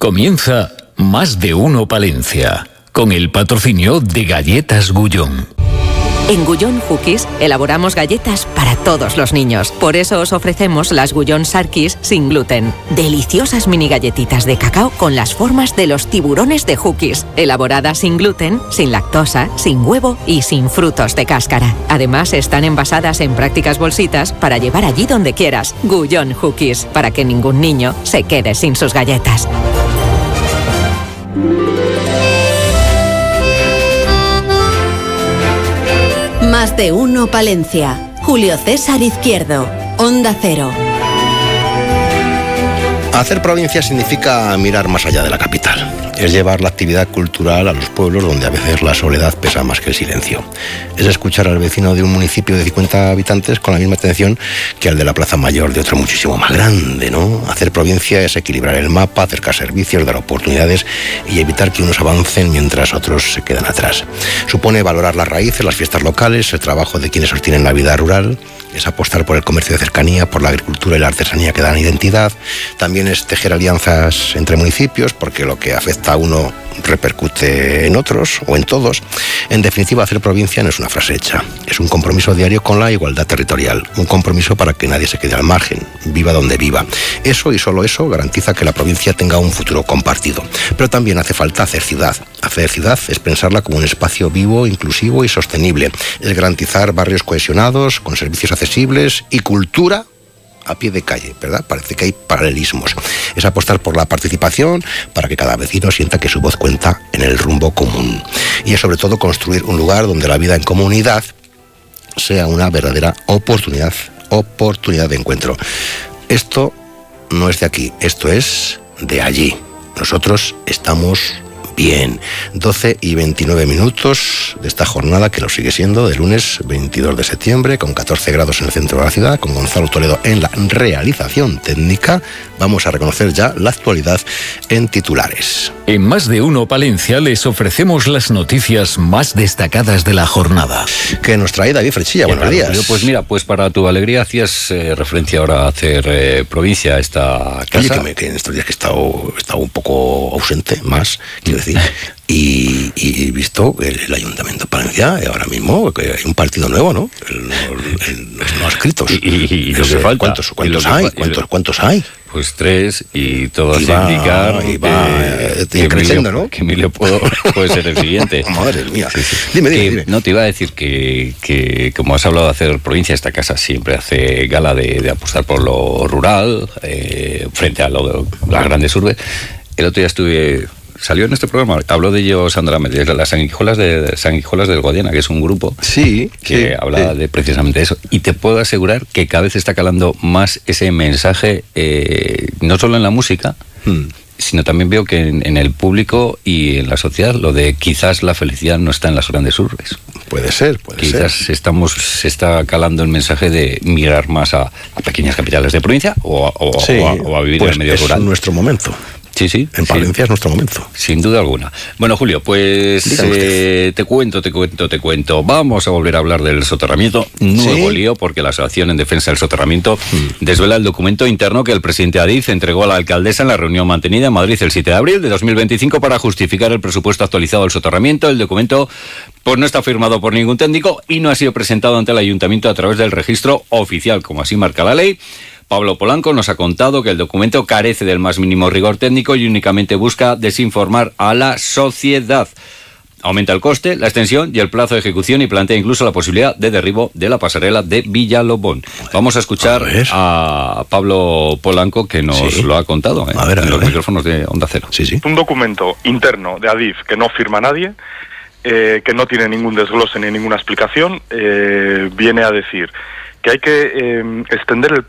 Comienza Más de Uno Palencia, con el patrocinio de Galletas Gullón. En Gullón Hookies elaboramos galletas para todos los niños. Por eso os ofrecemos las Gullón Sharkies sin gluten. Deliciosas mini galletitas de cacao con las formas de los tiburones de Hookies. Elaboradas sin gluten, sin lactosa, sin huevo y sin frutos de cáscara. Además, están envasadas en prácticas bolsitas para llevar allí donde quieras. Gullón Hookies, para que ningún niño se quede sin sus galletas. Más de Uno Palencia. Julio César Izquierdo. Onda Cero. Hacer provincia significa mirar más allá de la capital. Es llevar la actividad cultural a los pueblos donde a veces la soledad pesa más que el silencio. Es escuchar al vecino de un municipio de 50 habitantes con la misma atención que al de la Plaza Mayor de otro muchísimo más grande, ¿no? Hacer provincia es equilibrar el mapa, acercar servicios, dar oportunidades y evitar que unos avancen mientras otros se quedan atrás. Supone valorar las raíces, las fiestas locales, el trabajo de quienes sostienen la vida rural. Es apostar por el comercio de cercanía, por la agricultura y la artesanía que dan identidad. También es tejer alianzas entre municipios, porque lo que afecta a uno repercute en otros o en todos. En definitiva, hacer provincia no es una frase hecha. Es un compromiso diario con la igualdad territorial. Un compromiso para que nadie se quede al margen, viva donde viva. Eso y solo eso garantiza que la provincia tenga un futuro compartido. Pero también hace falta hacer ciudad. Hacer ciudad es pensarla como un espacio vivo, inclusivo y sostenible. Es garantizar barrios cohesionados, con servicios accesibles y cultura a pie de calle, ¿verdad? Parece que hay paralelismos. Es apostar por la participación para que cada vecino sienta que su voz cuenta en el rumbo común. Y es sobre todo construir un lugar donde la vida en comunidad sea una verdadera oportunidad de encuentro. Esto no es de aquí, esto es de allí. Nosotros estamos bien. 12:29 de esta jornada, que lo sigue siendo, de lunes 22 de septiembre, con 14 grados en el centro de la ciudad, con Gonzalo Toledo en la realización técnica. Vamos a reconocer ya la actualidad en titulares. En Más de Uno Palencia les ofrecemos las noticias más destacadas de la jornada. Que nos trae David Frechilla. Buenos días. Pues mira, pues para tu alegría hacías referencia ahora a hacer provincia a esta casa. Oye, que en estos días que he estado un poco ausente, más, quiero decir, y he visto el Ayuntamiento de Palencia ahora mismo, que hay un partido nuevo, ¿no? Los no adscritos. Y lo que falta. ¿Cuántos hay? Pues 3, y todos indicar que creciendo, ¿no? Que Emilio puede ser el siguiente. Madre mía. Sí. Dime. No, te iba a decir que como has hablado de hacer provincia, esta casa siempre hace gala de apostar por lo rural, frente a lo de las grandes urbes. El otro día salió en este programa, habló de ello Sandra Méndez, las sanguijuelas del Guadiana, que es un grupo que habla de precisamente eso. Y te puedo asegurar que cada vez está calando más ese mensaje, no solo en la música, sino también veo que en el público y en la sociedad, lo de quizás la felicidad no está en las grandes urbes. Puede ser. Quizás se está calando el mensaje de mirar más a pequeñas capitales de provincia o a vivir en el medio rural. Es nuestro momento. Sí. En Palencia es nuestro momento. Sin duda alguna. Bueno, Julio, pues te cuento. Vamos a volver a hablar del soterramiento. Nuevo lío, porque la Asociación en Defensa del Soterramiento desvela el documento interno que el presidente Adif entregó a la alcaldesa en la reunión mantenida en Madrid el 7 de abril de 2025 para justificar el presupuesto actualizado del soterramiento. El documento pues no está firmado por ningún técnico y no ha sido presentado ante el ayuntamiento a través del registro oficial, como así marca la ley. Pablo Polanco nos ha contado que el documento carece del más mínimo rigor técnico y únicamente busca desinformar a la sociedad. Aumenta el coste, la extensión y el plazo de ejecución y plantea incluso la posibilidad de derribo de la pasarela de Villalobón. Vamos a escuchar a Pablo Polanco, que nos lo ha contado en los micrófonos de Onda Cero. Sí. Un documento interno de Adif que no firma nadie, que no tiene ningún desglose ni ninguna explicación, viene a decir que hay que extender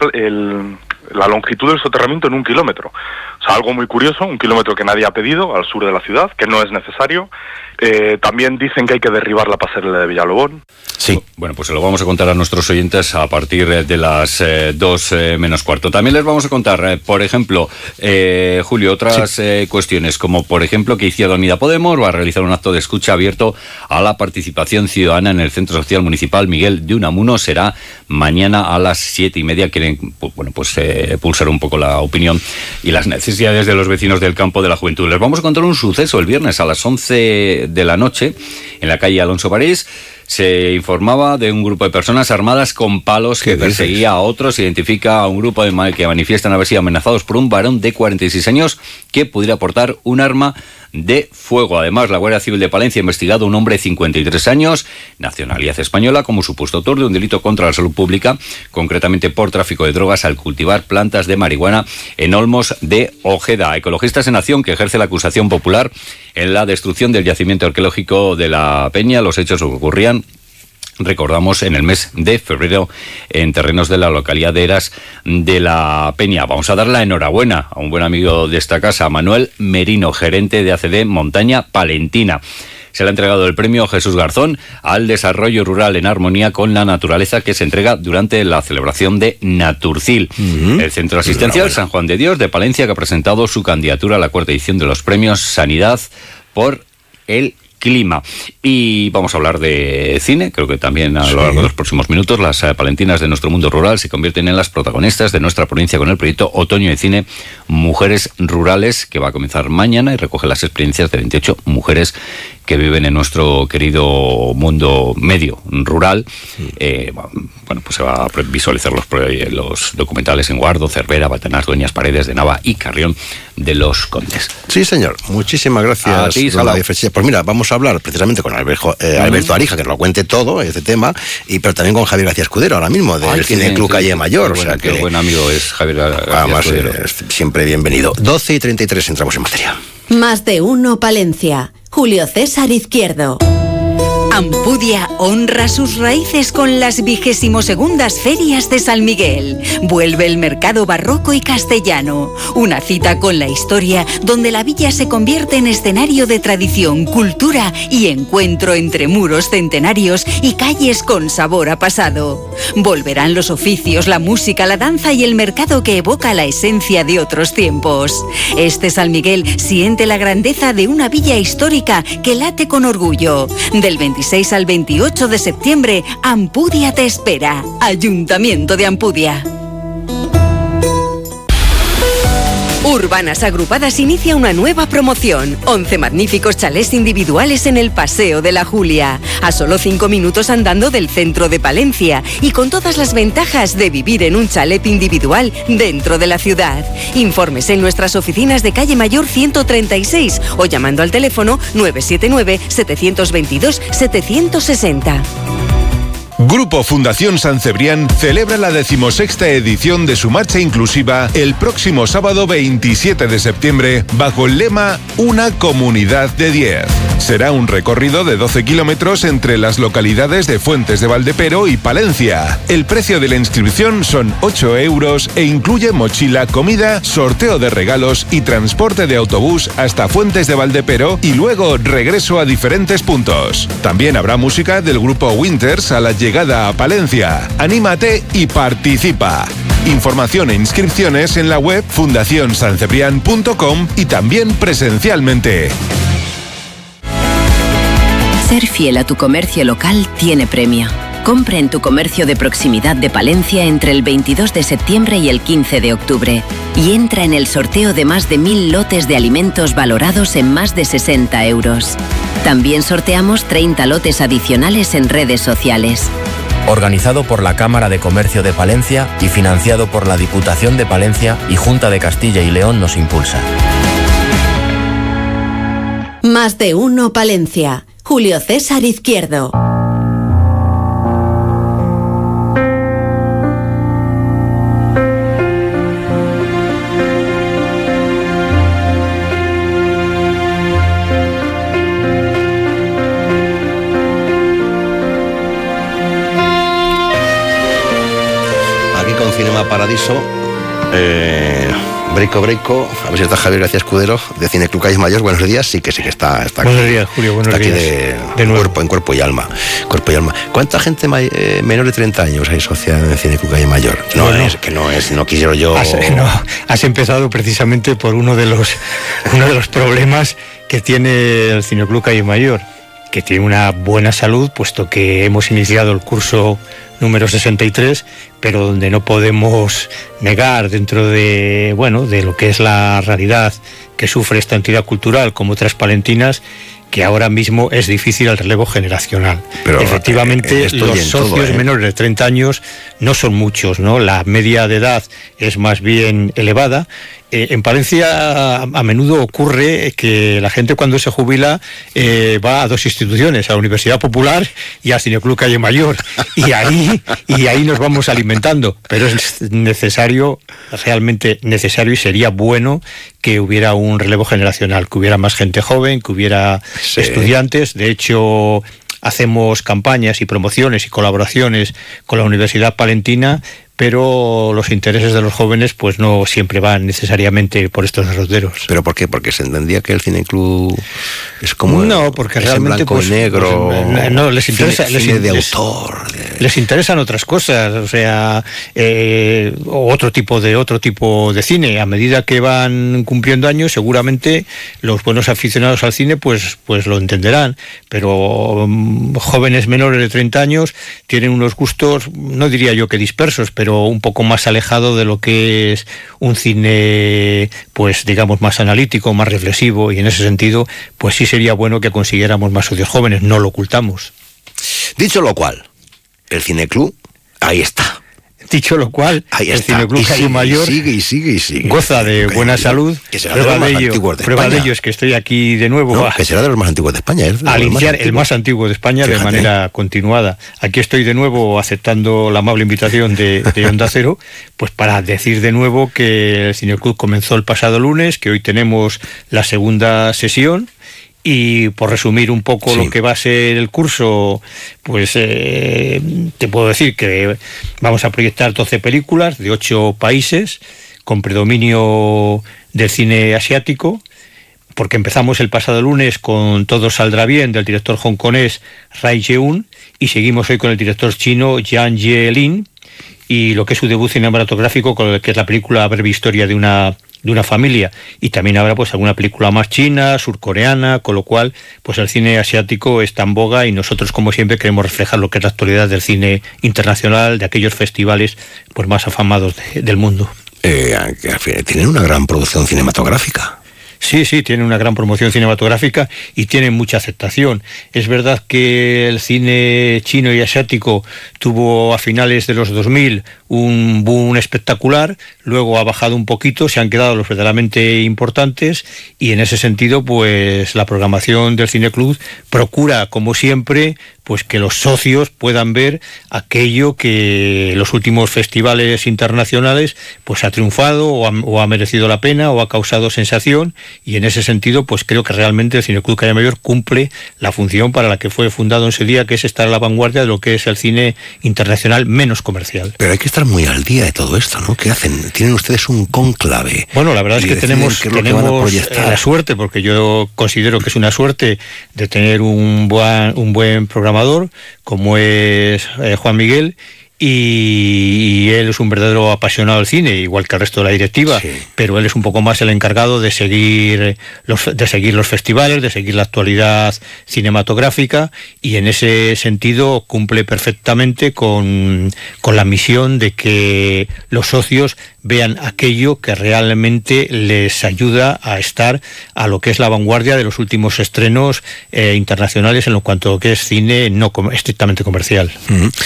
la longitud del soterramiento en 1 kilómetro. O sea, algo muy curioso, 1 kilómetro que nadie ha pedido al sur de la ciudad, que no es necesario. También dicen que hay que derribar la pasarela de Villalobón. Sí. Bueno, pues se lo vamos a contar a nuestros oyentes a partir de las 2 menos cuarto. También les vamos a contar, por ejemplo, Julio, otras cuestiones, como por ejemplo que Izquierda Unida Podemos va a realizar un acto de escucha abierto a la participación ciudadana en el Centro Social Municipal Miguel de Unamuno. Será mañana a las 7:30. Quieren pulsar un poco la opinión y las necesidades de los vecinos del campo de la juventud. Les vamos a contar un suceso el viernes a las 11 de la noche en la calle Alonso París. Se informaba de un grupo de personas armadas con palos que perseguía a otros. Se identifica a un grupo que manifiestan haber sido amenazados por un varón de 46 años que pudiera portar un arma de fuego. Además, la Guardia Civil de Palencia ha investigado a un hombre de 53 años, nacionalidad española, como supuesto autor de un delito contra la salud pública, concretamente por tráfico de drogas al cultivar plantas de marihuana en Olmos de Ojeda. Ecologistas en Acción, que ejerce la acusación popular en la destrucción del yacimiento arqueológico de la Peña. Los hechos ocurrían, recordamos, en el mes de febrero en terrenos de la localidad de Eras de la Peña. Vamos a dar la enhorabuena a un buen amigo de esta casa, Manuel Merino, gerente de ACD Montaña Palentina. Se le ha entregado el premio Jesús Garzón al desarrollo rural en armonía con la naturaleza, que se entrega durante la celebración de Naturcil. El Centro Asistencial San Juan de Dios de Palencia, que ha presentado su candidatura a la 4ª edición de los premios Sanidad por el Clima. Y vamos a hablar de cine. Creo que también a lo largo de los próximos minutos las palentinas de nuestro mundo rural se convierten en las protagonistas de nuestra provincia con el proyecto Otoño de Cine Mujeres Rurales, que va a comenzar mañana y recoge las experiencias de 28 mujeres que viven en nuestro querido mundo medio rural. Bueno, pues se va a visualizar los documentales en Guardo, Cervera, Baltanás, Dueñas, Paredes de Nava y Carrión de los Condes. Sí, señor. Muchísimas gracias. A ti, pues mira, vamos a hablar precisamente con Alberto Arija, que nos lo cuente todo este tema, pero también con Javier García Escudero, ahora mismo, del Cine Club Calle Mayor. Qué buen amigo es Javier García Escudero. Siempre bienvenido. 12:33, entramos en materia. Más de uno Palencia. Julio César Izquierdo. Ampudia honra sus raíces con las 22ª Ferias de San Miguel. Vuelve el mercado barroco y castellano. Una cita con la historia donde la villa se convierte en escenario de tradición, cultura y encuentro entre muros centenarios y calles con sabor a pasado. Volverán los oficios, la música, la danza y el mercado que evoca la esencia de otros tiempos. Este San Miguel siente la grandeza de una villa histórica que late con orgullo. Del 26 al 28 de septiembre, Ampudia te espera. Ayuntamiento de Ampudia. Urbanas Agrupadas inicia una nueva promoción. 11 magníficos chalés individuales en el Paseo de la Julia, a solo 5 minutos andando del centro de Palencia y con todas las ventajas de vivir en un chalet individual dentro de la ciudad. Informes en nuestras oficinas de Calle Mayor 136 o llamando al teléfono 979-722-760. Grupo Fundación San Cebrián celebra la 16ª edición de su marcha inclusiva el próximo sábado 27 de septiembre bajo el lema Una comunidad de 10. Será un recorrido de 12 kilómetros entre las localidades de Fuentes de Valdepero y Palencia. El precio de la inscripción son 8 euros e incluye mochila, comida, sorteo de regalos y transporte de autobús hasta Fuentes de Valdepero y luego regreso a diferentes puntos. También habrá música del grupo Winters a la llegada a Palencia. Anímate y participa. Información e inscripciones en la web fundacionsancebrian.com y también presencialmente. Ser fiel a tu comercio local tiene premio. Compra en tu comercio de proximidad de Palencia entre el 22 de septiembre y el 15 de octubre y entra en el sorteo de más de 1000 lotes de alimentos valorados en más de 60 euros. También sorteamos 30 lotes adicionales en redes sociales. Organizado por la Cámara de Comercio de Palencia y financiado por la Diputación de Palencia y Junta de Castilla y León nos impulsa. Más de uno Palencia. Julio César Izquierdo. Cinema Paradiso, Breiko, a ver si está Javier García Escudero de Cine Club Calle Mayor. Buenos días, sí que está buenos días, Julio, buenos días. De nuevo. Cuerpo y alma. ¿Cuánta gente menor de 30 años hay asociada en Cine Club Calle Mayor? No quisiera yo... Has empezado precisamente por uno de los problemas que tiene el Cine Club Calle Mayor, que tiene una buena salud, puesto que hemos iniciado el curso número 63, pero donde no podemos negar, dentro de lo que es la realidad que sufre esta entidad cultural como otras palentinas, que ahora mismo es difícil el relevo generacional. Pero efectivamente los socios menores de 30 años no son muchos, ¿no? La media de edad es más bien elevada. En Palencia a menudo ocurre que la gente cuando se jubila va a dos instituciones, a la Universidad Popular y al Cineclub Calle Mayor, y ahí nos vamos alimentando, pero es necesario, realmente necesario, y sería bueno que hubiera un relevo generacional, que hubiera más gente joven, que hubiera estudiantes. De hecho, hacemos campañas y promociones y colaboraciones con la Universidad Palentina, pero los intereses de los jóvenes pues no siempre van necesariamente por estos derroteros. ¿Pero por qué? Porque se entendía que el cineclub es como... No, porque realmente blanco y negro... no, les interesa... Cine de autor... Les interesan otras cosas, o sea, otro tipo de cine. A medida que van cumpliendo años, seguramente los buenos aficionados al cine pues lo entenderán, pero jóvenes menores de 30 años tienen unos gustos, no diría yo que dispersos, pero un poco más alejado de lo que es un cine, pues digamos, más analítico, más reflexivo, y en ese sentido, pues sí sería bueno que consiguiéramos más socios jóvenes, no lo ocultamos. Dicho lo cual, el Cineclub, ahí está. Dicho lo cual, el Cineclub Calle Mayor sigue. Goza de buena salud. Que será de los más antiguos de España. Prueba de ello es que estoy aquí de nuevo. No, que será de los más antiguos de España. Al iniciar el más antiguo de España, fíjate, de manera continuada. Aquí estoy de nuevo aceptando la amable invitación de Onda Cero, pues para decir de nuevo que el Cineclub comenzó el pasado lunes, que hoy tenemos la segunda sesión. Y por resumir un poco lo que va a ser el curso, pues te puedo decir que vamos a proyectar 12 películas de 8 países, con predominio del cine asiático, porque empezamos el pasado lunes con Todo saldrá bien, del director hongkonés Rai Jeun, y seguimos hoy con el director chino Yang Ye-lin, y lo que es su debut cinematográfico, que es la película Breve historia de una familia, y también habrá pues alguna película más china, surcoreana, con lo cual pues el cine asiático está en boga, y nosotros, como siempre, queremos reflejar lo que es la actualidad del cine internacional, de aquellos festivales pues más afamados del mundo. Tienen una gran producción cinematográfica. Sí, tiene una gran promoción cinematográfica y tiene mucha aceptación. Es verdad que el cine chino y asiático tuvo a finales de los 2000 un boom espectacular, luego ha bajado un poquito, se han quedado los verdaderamente importantes, y en ese sentido pues la programación del Cineclub procura, como siempre, pues que los socios puedan ver aquello que los últimos festivales internacionales pues ha triunfado o ha merecido la pena o ha causado sensación, y en ese sentido pues creo que realmente el Cineclub Calle Mayor cumple la función para la que fue fundado en ese día, que es estar a la vanguardia de lo que es el cine internacional menos comercial. Pero hay que estar muy al día de todo esto, ¿no? ¿Qué hacen? ¿Tienen ustedes un cónclave? Bueno, la verdad es que tenemos la suerte, porque yo considero que es una suerte, de tener un buen programador como es Juan Miguel, y él es un verdadero apasionado del cine, igual que el resto de la directiva, pero él es un poco más el encargado de seguir los festivales, de seguir la actualidad cinematográfica, y en ese sentido cumple perfectamente con la misión de que los socios vean aquello que realmente les ayuda a estar a lo que es la vanguardia de los últimos estrenos internacionales en lo cuanto que es cine no estrictamente comercial.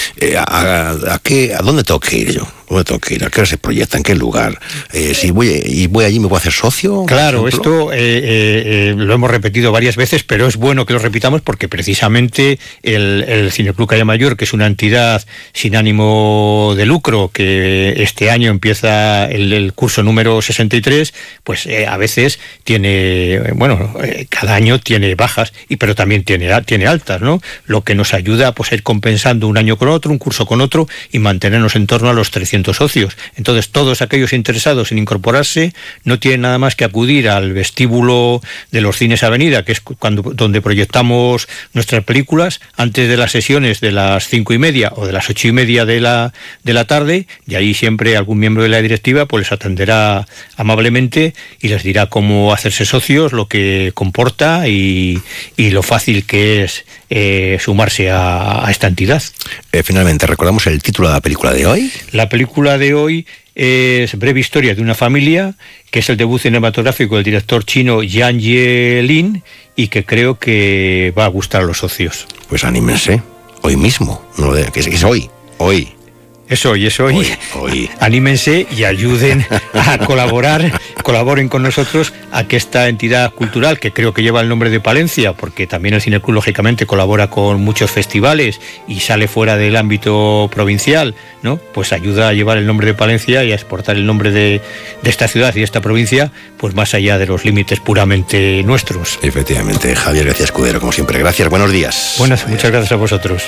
¿A dónde tengo que ir yo? ¿Dónde tengo que ir? ¿A qué hora se proyecta? ¿En qué lugar? Si voy allí, ¿me puedo hacer socio? Claro, esto lo hemos repetido varias veces, pero es bueno que lo repitamos, porque precisamente el Cineclub Calle Mayor, que es una entidad sin ánimo de lucro, que este año empieza el curso número 63, pues a veces tiene, cada año tiene bajas, pero también tiene altas, ¿no? Lo que nos ayuda pues a ir compensando un año con otro, un curso con otro, y mantenernos en torno a los 300 200 socios. Entonces, todos aquellos interesados en incorporarse no tienen nada más que acudir al vestíbulo de los Cines Avenida, que es donde proyectamos nuestras películas, antes de las sesiones de las 5:30 o de las 8:30 de la tarde, y ahí siempre algún miembro de la directiva pues les atenderá amablemente y les dirá cómo hacerse socios, lo que comporta y lo fácil que es sumarse a esta entidad. Finalmente, ¿recordamos el título de la película de hoy? La película de hoy es Breve historia de una familia, que es el debut cinematográfico del director chino Yang Ye-lin y que creo que va a gustar a los socios. Pues anímense, hoy mismo, no que es hoy. Es hoy. Anímense y ayuden a colaboren con nosotros a que esta entidad cultural, que creo que lleva el nombre de Palencia, porque también el Cineclub lógicamente colabora con muchos festivales y sale fuera del ámbito provincial, ¿no? Pues ayuda a llevar el nombre de Palencia y a exportar el nombre de esta ciudad y de esta provincia, pues más allá de los límites puramente nuestros. Efectivamente, Javier García Escudero, como siempre. Gracias, buenos días. Muchas gracias a vosotros.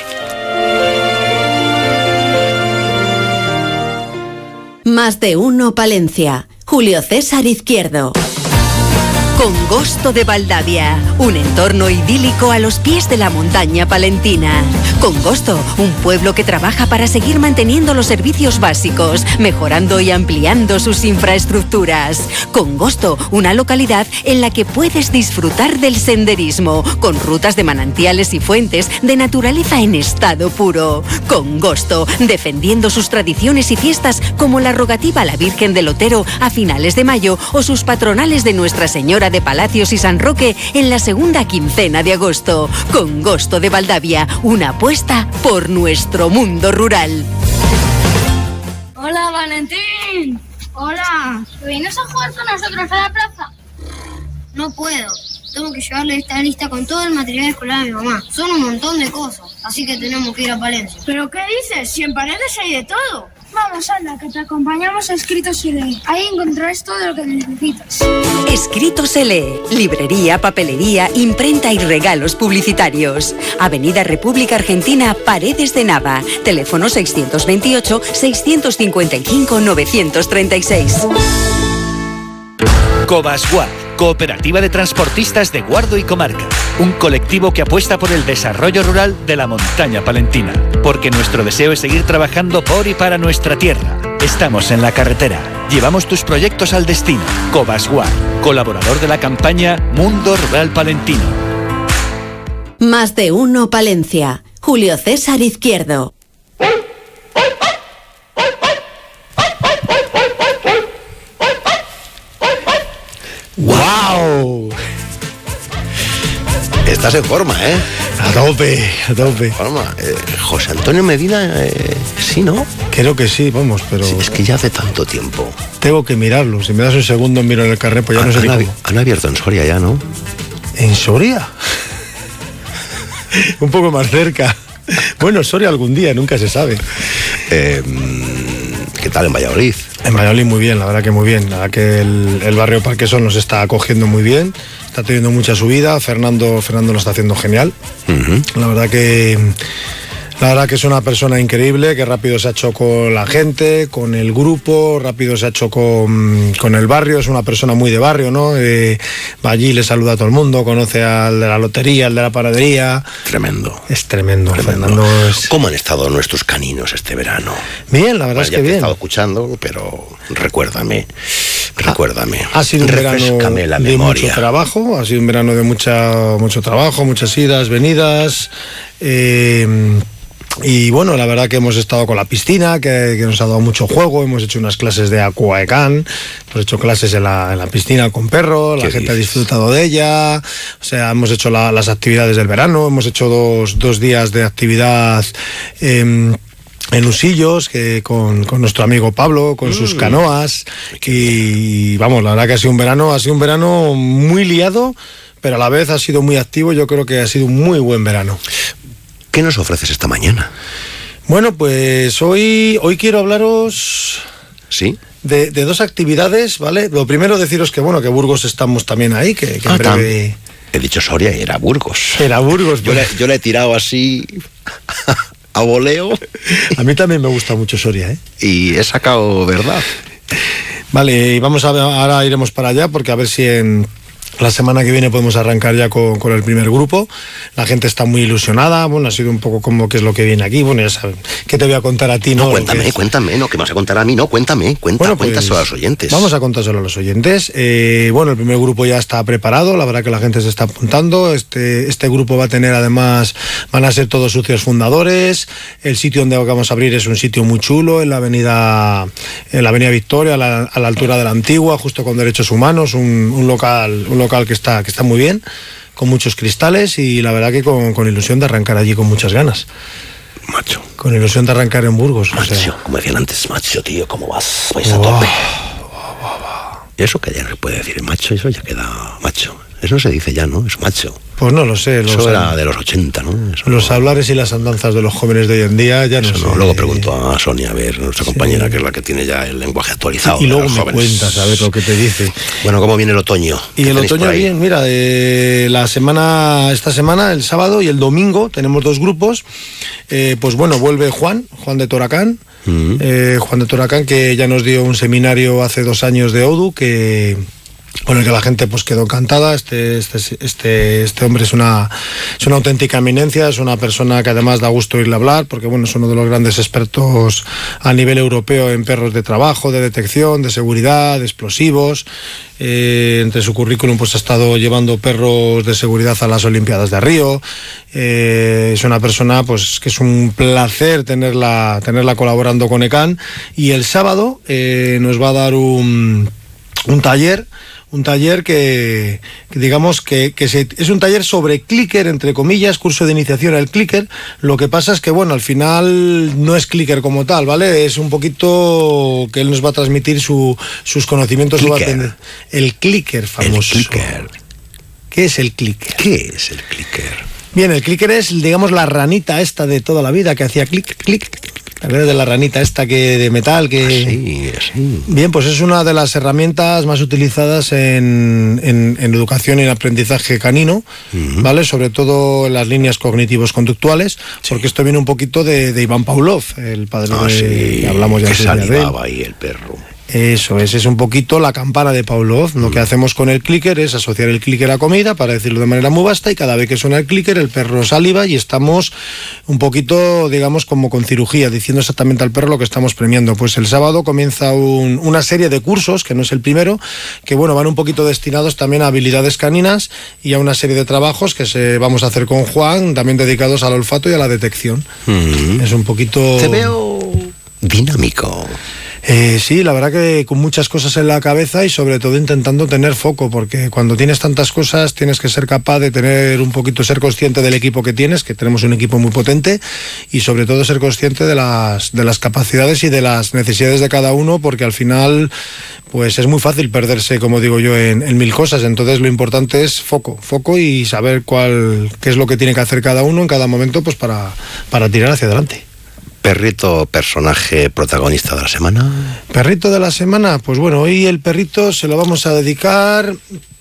Más de uno Palencia. Julio César Izquierdo. Congosto de Valdavia, un entorno idílico a los pies de la montaña palentina. Congosto, un pueblo que trabaja para seguir manteniendo los servicios básicos, mejorando y ampliando sus infraestructuras. Congosto, una localidad en la que puedes disfrutar del senderismo, con rutas de manantiales y fuentes de naturaleza en estado puro. Congosto, defendiendo sus tradiciones y fiestas como la rogativa a la Virgen del Otero a finales de mayo o sus patronales de Nuestra Señora de Palacios y San Roque en la segunda quincena de agosto. Congosto de Valdavia, una apuesta por nuestro mundo rural. Hola, Valentín. Hola. ¿Vienes a jugar con nosotros a la plaza? No puedo. Tengo que llevarle esta lista con todo el material escolar a mi mamá. Son un montón de cosas, así que tenemos que ir a Palencia. ¿Pero qué dices? Si en Paredes hay de todo. Vamos, anda, que te acompañamos a Escrito Se Lee. Ahí encontrarás todo lo que necesitas. Escrito Se Lee. Librería, papelería, imprenta y regalos publicitarios. Avenida República Argentina, Paredes de Nava. Teléfono 628-655-936. Cobasguard, Cooperativa de Transportistas de Guardo y Comarca. Un colectivo que apuesta por el desarrollo rural de la montaña palentina. Porque nuestro deseo es seguir trabajando por y para nuestra tierra. Estamos en la carretera. Llevamos tus proyectos al destino. Cobasguard, colaborador de la campaña Mundo Rural Palentino. Más de uno Palencia. Julio César Izquierdo. ¡Wow! Estás en forma, ¿eh? A tope. Forma. José Antonio Medina, sí, ¿no? Creo que sí, vamos, pero... Sí, es que ya hace tanto tiempo. Tengo que mirarlo. Si me das un segundo, miro en el carnet, pues ya no sé cómo. Han abierto en Soria ya, ¿no? ¿En Soria? Un poco más cerca. Bueno, Soria algún día, nunca se sabe. ¿Qué tal en Valladolid? En Valladolid muy bien, la verdad que muy bien. La verdad que el barrio Parquesol nos está acogiendo muy bien. Está teniendo mucha subida. Fernando lo está haciendo genial. La verdad que es una persona increíble, que rápido se ha hecho con la gente, con el grupo, rápido se ha hecho con el barrio. Es una persona muy de barrio, ¿no? Va allí, le saluda a todo el mundo, conoce al de la lotería, al de la panadería. Tremendo. Es tremendo. Fernando es... ¿Cómo han estado nuestros caninos este verano? Bien, la verdad es que bien. Ya te he estado escuchando, pero recuérdame. Ha sido un verano la de memoria. mucho trabajo, ha sido un verano de mucho trabajo, muchas idas, venidas. Y bueno, la verdad que hemos estado con la piscina, que nos ha dado mucho juego. Hemos hecho unas clases de aquaecán, hemos hecho clases en la piscina con perros, la gente ha disfrutado de ella. O sea, hemos hecho las actividades del verano, hemos hecho dos días de actividad en Usillos, que con nuestro amigo Pablo, con sus canoas. Y vamos, la verdad que ha sido un verano muy liado, pero a la vez ha sido muy activo. Yo creo que ha sido un muy buen verano. ¿Qué nos ofreces esta mañana? Bueno, pues hoy quiero hablaros... ¿Sí? De dos actividades, ¿vale? Lo primero, deciros que bueno, que Burgos estamos también ahí, que en breve... He dicho Soria y era Burgos. Era Burgos. Yo le he tirado así... a voleo. A mí también me gusta mucho Soria, ¿eh? Y he sacado verdad. Vale, y vamos a ver, ahora iremos para allá porque a ver si en la semana que viene podemos arrancar ya con el primer grupo. La gente está muy ilusionada. Bueno, ha sido un poco como qué es lo que viene aquí. Bueno, ya saben. ¿Qué te voy a contar a ti? No, cuéntame, no, que me vas a contar a mí, no, cuéntame, cuéntaselo a los oyentes. Vamos a contárselo a los oyentes. Bueno, el primer grupo ya está preparado, la verdad que la gente se está apuntando. Este grupo va a tener, además, van a ser todos socios fundadores. El sitio donde vamos a abrir es un sitio muy chulo, en la avenida Victoria, a la altura de la Antigua, justo con Derechos Humanos, un local que está muy bien, con muchos cristales, y la verdad que con ilusión de arrancar allí con muchas ganas. Macho. Con ilusión de arrancar en Burgos. Macho, o sea, como decían antes, macho, tío, ¿cómo vas? Vais a tope. Y eso que ya no se puede decir, macho, eso ya queda macho. Eso no se dice ya, ¿no? Es macho. Pues no lo sé. Eso era de los 80, ¿no? Eso los hablares y las andanzas de los jóvenes de hoy en día ya no sé. Luego pregunto a Sonia, a ver, nuestra compañera, que es la que tiene ya el lenguaje actualizado. Y luego me cuentas a ver lo que te dice. Bueno, ¿cómo viene el otoño? Y el otoño bien, mira, esta semana, el sábado y el domingo, tenemos 2 grupos. Pues bueno, vuelve Juan de Toracán. Juan de Toracán, que ya nos dio un seminario hace 2 años de Odu, con el que la gente pues quedó encantada. Este hombre es una auténtica eminencia, es una persona que además da gusto oírle hablar, porque bueno, es uno de los grandes expertos a nivel europeo en perros de trabajo, de detección, de seguridad, de explosivos. Entre su currículum pues ha estado llevando perros de seguridad a las Olimpiadas de Río. Es una persona pues que es un placer tenerla colaborando con ECAN, y el sábado nos va a dar un taller que digamos que es un taller sobre clicker, entre comillas, curso de iniciación al clicker. Lo que pasa es que, bueno, al final no es clicker como tal, ¿vale? Es un poquito que él nos va a transmitir sus conocimientos. El clicker famoso. El clicker. ¿Qué es el clicker? ¿Qué es el clicker? Bien, el clicker es, digamos, la ranita esta de toda la vida que hacía clic, clic. ¿Te acuerdas de la ranita esta de metal? Sí. Bien, pues es una de las herramientas más utilizadas en educación y en aprendizaje canino, ¿vale? Sobre todo en las líneas cognitivos conductuales, porque esto viene un poquito de Iván Pavlov, el padre que hablamos ya que salivaba ahí el perro. Eso es un poquito la campana de Pavlov. Lo que hacemos con el clicker es asociar el clicker a comida, para decirlo de manera muy vasta, y cada vez que suena el clicker el perro saliva, y estamos un poquito, digamos, como con cirugía, diciendo exactamente al perro lo que estamos premiando. Pues el sábado comienza una serie de cursos, que no es el primero, que bueno, van un poquito destinados también a habilidades caninas y a una serie de trabajos que vamos a hacer con Juan, también dedicados al olfato y a la detección. Es un poquito... Te veo dinámico. Sí, la verdad que con muchas cosas en la cabeza, y sobre todo intentando tener foco, porque cuando tienes tantas cosas tienes que ser capaz de ser consciente del equipo que tienes, que tenemos un equipo muy potente, y sobre todo ser consciente de las capacidades y de las necesidades de cada uno, porque al final pues es muy fácil perderse, como digo yo, en 1000 cosas. Entonces lo importante es foco y saber qué es lo que tiene que hacer cada uno en cada momento, pues para tirar hacia adelante. ¿Perrito, personaje protagonista de la semana? ¿Perrito de la semana? Pues bueno, hoy el perrito se lo vamos a dedicar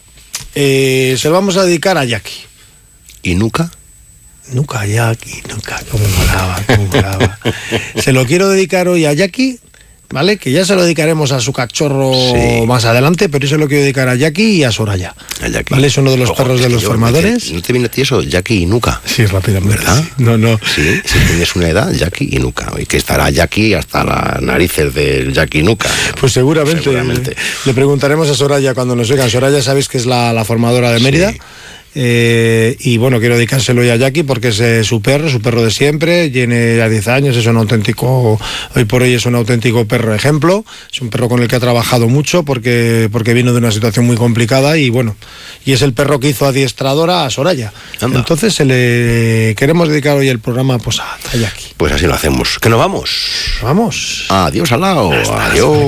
a Jackie. ¿Y Nuka? Nuka, Jackie, Nuka, cómo molaba. Se lo quiero dedicar hoy a Jackie, ¿vale? Que ya se lo dedicaremos a su cachorro más adelante, pero yo se lo quiero dedicar a Jackie y a Soraya. ¿Vale? Es uno de los perros de los formadores. ¿No te viene a ti eso? Jackie y Nuka. Sí, rápidamente. ¿Verdad? Sí. No. Sí, si tienes una edad, Jackie y Nuka. Y que estará Jackie hasta las narices del Jackie y Nuka. Pues seguramente. Le preguntaremos a Soraya cuando nos oigan. Soraya, sabéis que es la formadora de Mérida. Sí. Y bueno, quiero dedicárselo ya a Jackie porque es su perro de siempre, tiene ya 10 años, es un auténtico, hoy por hoy es un auténtico perro ejemplo, es un perro con el que ha trabajado mucho porque vino de una situación muy complicada, y bueno, y es el perro que hizo adiestradora a Soraya. Anda. Entonces le queremos dedicar hoy el programa pues a Jackie. Pues así lo hacemos. ¿Que nos vamos? Vamos. Adiós, Alao. Adiós.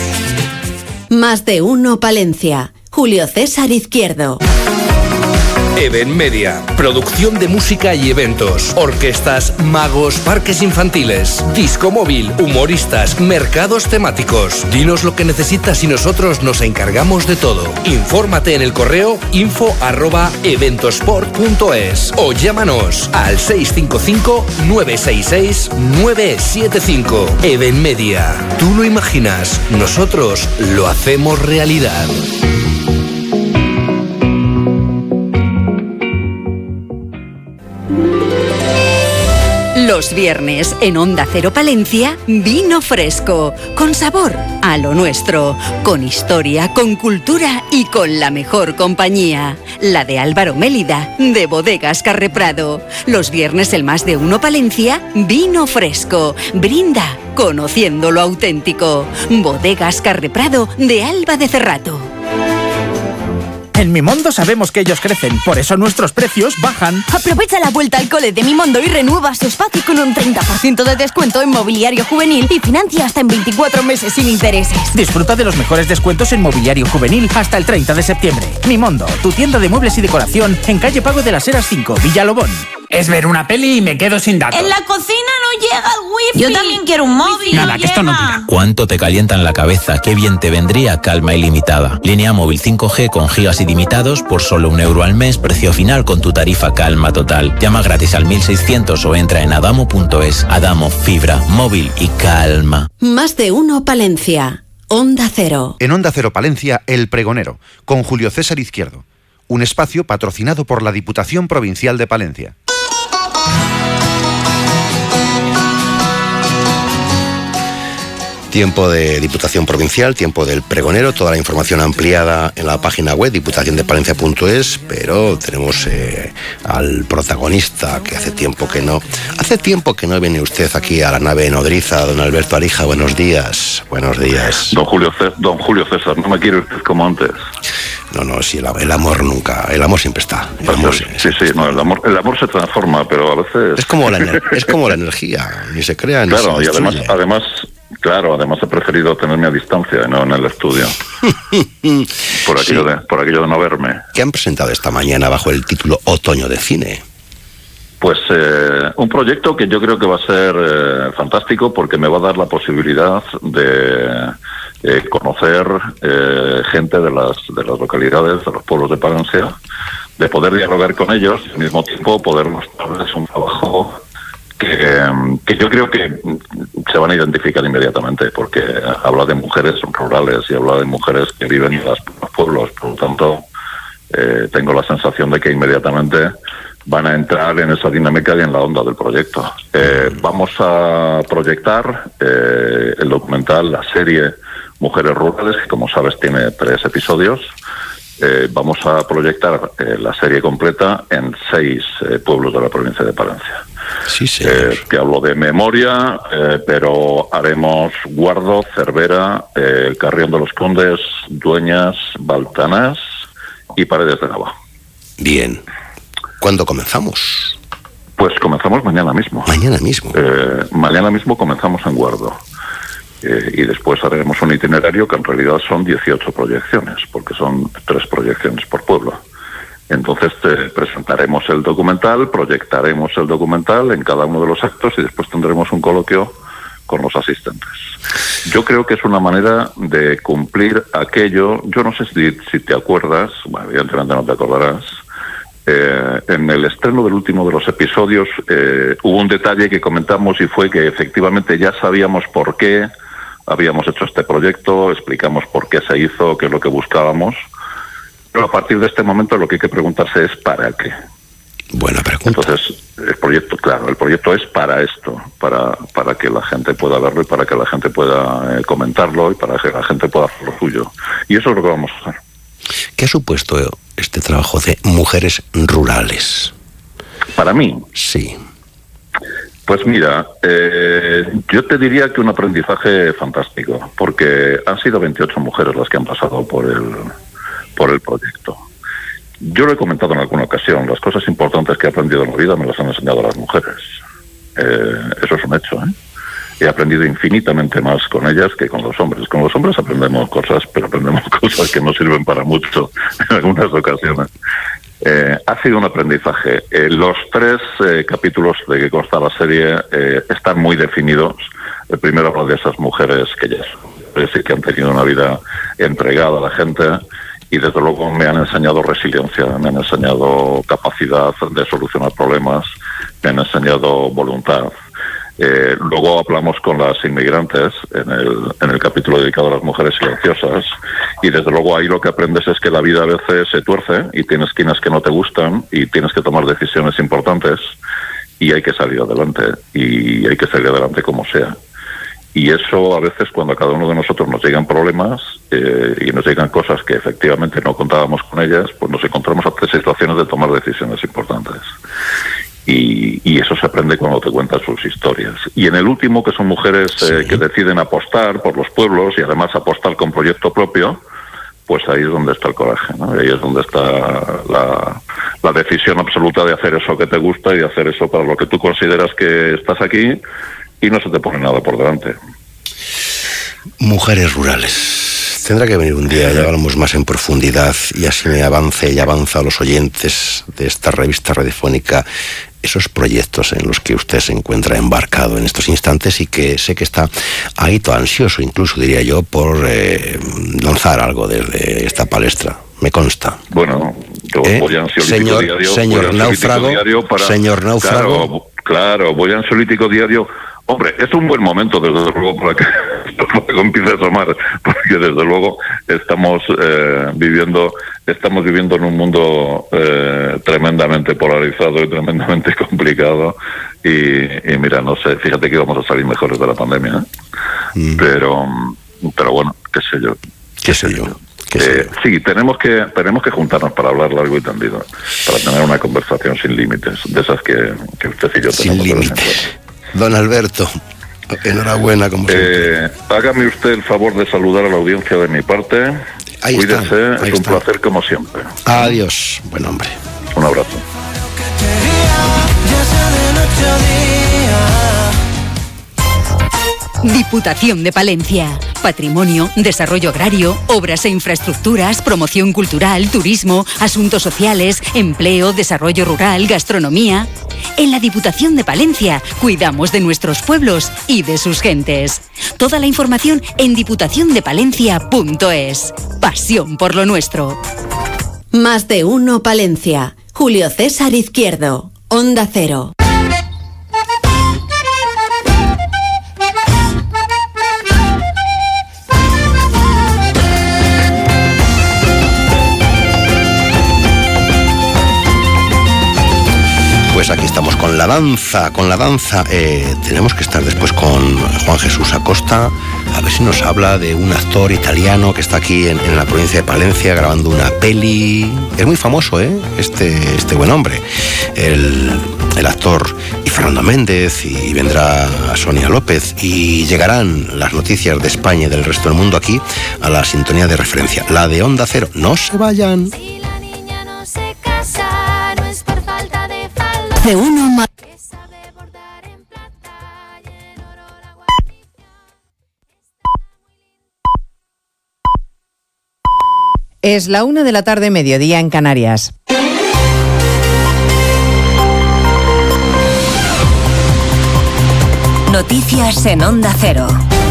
Más de uno Palencia. Julio César Izquierdo. Even Media, producción de música y eventos, orquestas, magos, parques infantiles, disco móvil, humoristas, mercados temáticos. Dinos lo que necesitas y nosotros nos encargamos de todo. Infórmate en el correo info@eventosport.es o llámanos al 655-966-975. Even Media, tú lo imaginas, nosotros lo hacemos realidad. Los viernes en Onda Cero Palencia, vino fresco, con sabor a lo nuestro, con historia, con cultura y con la mejor compañía. La de Álvaro Mélida, de Bodegas Carreprado. Los viernes el Más de Uno Palencia, vino fresco. Brinda, conociendo lo auténtico. Bodegas Carreprado, de Alba de Cerrato. En Mimondo sabemos que ellos crecen, por eso nuestros precios bajan. Aprovecha la vuelta al cole de Mimondo y renueva su espacio con un 30% de descuento en mobiliario juvenil y financia hasta en 24 meses sin intereses. Disfruta de los mejores descuentos en mobiliario juvenil hasta el 30 de septiembre. Mimondo, tu tienda de muebles y decoración en calle Pago de las Heras 5, Villalobón. Es ver una peli y me quedo sin datos. En la cocina no llega el wifi. Yo también quiero un móvil. Nada, que esto no tira. ¿Cuánto te calientan la cabeza? Qué bien te vendría Calma Ilimitada. Línea móvil 5G con gigas ilimitados por solo €1 al mes, precio final con tu tarifa Calma Total. Llama gratis al 1600 o entra en adamo.es. Adamo, fibra, móvil y calma. Más de Uno Palencia. Onda Cero. En Onda Cero Palencia, El Pregonero, con Julio César Izquierdo. Un espacio patrocinado por la Diputación Provincial de Palencia. Tiempo de Diputación Provincial, tiempo del Pregonero, toda la información ampliada en la página web diputaciondepalencia.es, pero tenemos al protagonista que hace tiempo que no viene usted aquí a la nave nodriza, don Alberto Arija. Buenos días. Buenos días. Don Julio César, no me quiere usted como antes. No, sí, el amor nunca, el amor siempre está. El amor, sí, no, el amor se transforma, pero a veces... Es como la energía, ni se crea ni claro, se destruye. Y además he preferido tenerme a distancia, no en el estudio. por aquello de no verme. ¿Qué han presentado esta mañana bajo el título Otoño de Cine? Pues un proyecto que yo creo que va a ser fantástico porque me va a dar la posibilidad de conocer gente de las localidades, de los pueblos de Palencia, de poder dialogar con ellos y al mismo tiempo poder mostrarles un trabajo que yo creo que se van a identificar inmediatamente porque habla de mujeres rurales y habla de mujeres que viven en los pueblos, por lo tanto tengo la sensación de que inmediatamente van a entrar en esa dinámica y en la onda del proyecto. Vamos a proyectar el documental, la serie Mujeres Rurales, que como sabes tiene 3 episodios. Vamos a proyectar la serie completa en 6 pueblos de la provincia de Palencia. Sí, sí. Que hablo de memoria, pero haremos Guardo, Cervera, Carrión de los Condes, Dueñas, Baltanás y Paredes de Nava. Bien. ¿Cuándo comenzamos? Pues comenzamos mañana mismo. ¿Mañana mismo? Mañana mismo comenzamos en Guardo. Y después haremos un itinerario que en realidad son 18 proyecciones, porque son 3 proyecciones por pueblo. Entonces presentaremos el documental, proyectaremos el documental en cada uno de los actos y después tendremos un coloquio con los asistentes. Yo creo que es una manera de cumplir aquello, yo no sé si te acuerdas, bueno, evidentemente no te acordarás, en el estreno del último de los episodios hubo un detalle que comentamos y fue que efectivamente ya sabíamos por qué habíamos hecho este proyecto, explicamos por qué se hizo, qué es lo que buscábamos, pero a partir de este momento lo que hay que preguntarse es ¿para qué? Buena pregunta. Entonces, el proyecto es para esto, para que la gente pueda verlo y para que la gente pueda comentarlo y para que la gente pueda hacer lo suyo. Y eso es lo que vamos a hacer. ¿Qué ha supuesto este trabajo de Mujeres Rurales? Para mí. Sí. Pues mira, yo te diría que un aprendizaje fantástico, porque han sido 28 mujeres las que han pasado por el proyecto. Yo lo he comentado en alguna ocasión, las cosas importantes que he aprendido en la vida me las han enseñado las mujeres. Eso es un hecho, ¿eh? He aprendido infinitamente más con ellas que con los hombres. Con los hombres aprendemos cosas, pero aprendemos cosas que no sirven para mucho en algunas ocasiones. Ha sido un aprendizaje. Los 3 capítulos de que consta la serie están muy definidos. El primero habla de esas mujeres que ya parece que han tenido una vida entregada a la gente y desde luego me han enseñado resiliencia, me han enseñado capacidad de solucionar problemas, me han enseñado voluntad. Luego hablamos con las inmigrantes en el capítulo dedicado a las mujeres silenciosas y desde luego ahí lo que aprendes es que la vida a veces se tuerce y tiene esquinas que no te gustan y tienes que tomar decisiones importantes y hay que salir adelante y hay que salir adelante como sea. Y eso a veces cuando a cada uno de nosotros nos llegan problemas y nos llegan cosas que efectivamente no contábamos con ellas, pues nos encontramos ante situaciones de tomar decisiones importantes. Y eso se aprende cuando te cuentan sus historias. Y en el último, que son mujeres que deciden apostar por los pueblos y además apostar con proyecto propio, pues ahí es donde está el coraje, ¿no? Ahí es donde está la decisión absoluta de hacer eso que te gusta y de hacer eso para lo que tú consideras que estás aquí y no se te pone nada por delante. Mujeres rurales. Tendrá que venir un día y hablamos más en profundidad y así me avance y avanza a los oyentes de esta revista radiofónica esos proyectos en los que usted se encuentra embarcado en estos instantes y que sé que está ahí todo ansioso, incluso diría yo, por lanzar algo desde esta palestra. Me consta. Bueno, yo voy a Ansiolítico Diario. Señor Náufrago, señor Náufrago. Claro, voy a Ansiolítico Diario. Hombre, es un buen momento, desde luego, para que empiece a asomar, porque desde luego estamos viviendo en un mundo tremendamente polarizado y tremendamente complicado y mira, no sé, fíjate que íbamos a salir mejores de la pandemia, pero bueno, qué sé yo. Sí, tenemos que juntarnos para hablar largo y tendido, para tener una conversación sin límites, de esas que usted y yo tenemos. Sin límites. Don Alberto, enhorabuena como siempre. Hágame usted el favor de saludar a la audiencia de mi parte. Ahí Cuídese, está, es un placer como siempre. Adiós, buen hombre. Un abrazo. Diputación de Palencia. Patrimonio, desarrollo agrario, obras e infraestructuras, promoción cultural, turismo, asuntos sociales, empleo, desarrollo rural, gastronomía. En la Diputación de Palencia cuidamos de nuestros pueblos y de sus gentes. Toda la información en diputaciondepalencia.es. Pasión por lo nuestro. Más de uno Palencia. Julio César Izquierdo. Onda Cero. Pues aquí estamos con la danza. Tenemos que estar después con Juan Jesús Acosta, a ver si nos habla de un actor italiano que está aquí en la provincia de Palencia grabando una peli. Es muy famoso, este buen hombre, el actor, y Fernando Méndez, y vendrá Sonia López, y llegarán las noticias de España y del resto del mundo aquí a la sintonía de referencia, la de Onda Cero. No se vayan. De uno más. Es la 1 de la tarde, mediodía en Canarias. Noticias en Onda Cero.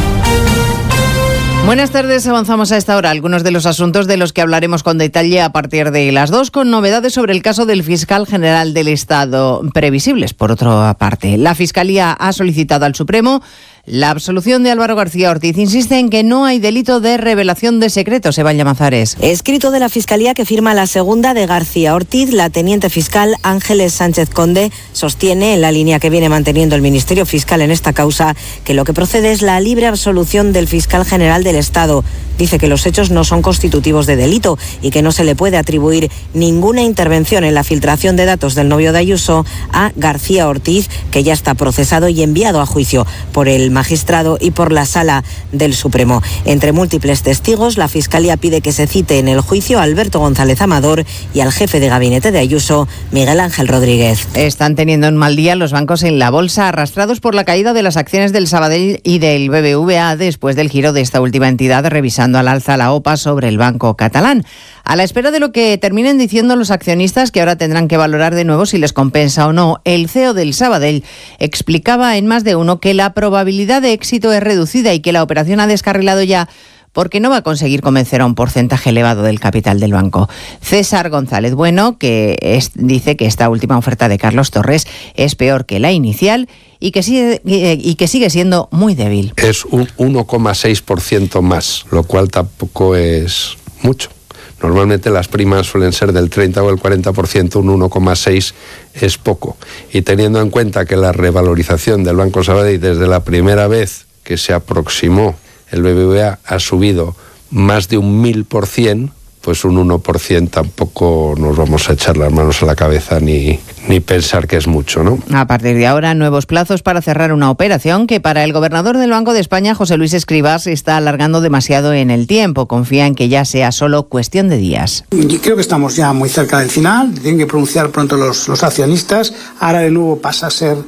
Buenas tardes, avanzamos a esta hora algunos de los asuntos de los que hablaremos con detalle a partir de las 2, con novedades sobre el caso del fiscal general del Estado, previsibles por otra parte. La Fiscalía ha solicitado al Supremo la absolución de Álvaro García Ortiz. Insiste en que no hay delito de revelación de secretos. Eva Llamazares. Escrito de la Fiscalía que firma la segunda de García Ortiz, la teniente fiscal Ángeles Sánchez Conde sostiene, en la línea que viene manteniendo el Ministerio Fiscal en esta causa, que lo que procede es la libre absolución del fiscal general del Estado. Dice que los hechos no son constitutivos de delito y que no se le puede atribuir ninguna intervención en la filtración de datos del novio de Ayuso a García Ortiz, que ya está procesado y enviado a juicio por el magistrado y por la Sala del Supremo. Entre múltiples testigos, la Fiscalía pide que se cite en el juicio a Alberto González Amador y al jefe de gabinete de Ayuso, Miguel Ángel Rodríguez. Están teniendo un mal día los bancos en la bolsa, arrastrados por la caída de las acciones del Sabadell y del BBVA después del giro de esta última entidad revisando al alza la OPA sobre el banco catalán. A la espera de lo que terminen diciendo los accionistas, que ahora tendrán que valorar de nuevo si les compensa o no, el CEO del Sabadell explicaba en Más de Uno que la probabilidad de éxito es reducida y que la operación ha descarrilado ya porque no va a conseguir convencer a un porcentaje elevado del capital del banco. César González Bueno, dice que esta última oferta de Carlos Torres es peor que la inicial y que sigue siendo muy débil. Es un 1,6% más, lo cual tampoco es mucho. Normalmente las primas suelen ser del 30 o el 40%, un 1,6 es poco. Y teniendo en cuenta que la revalorización del Banco Sabadell desde la primera vez que se aproximó el BBVA ha subido más de un 1000%, pues un 1% tampoco nos vamos a echar las manos a la cabeza ni pensar que es mucho, ¿no? A partir de ahora, nuevos plazos para cerrar una operación que para el gobernador del Banco de España, José Luis Escrivá, se está alargando demasiado en el tiempo. Confía en que ya sea solo cuestión de días. Yo creo que estamos ya muy cerca del final, tienen que pronunciar pronto los accionistas. Ahora de nuevo pasa a ser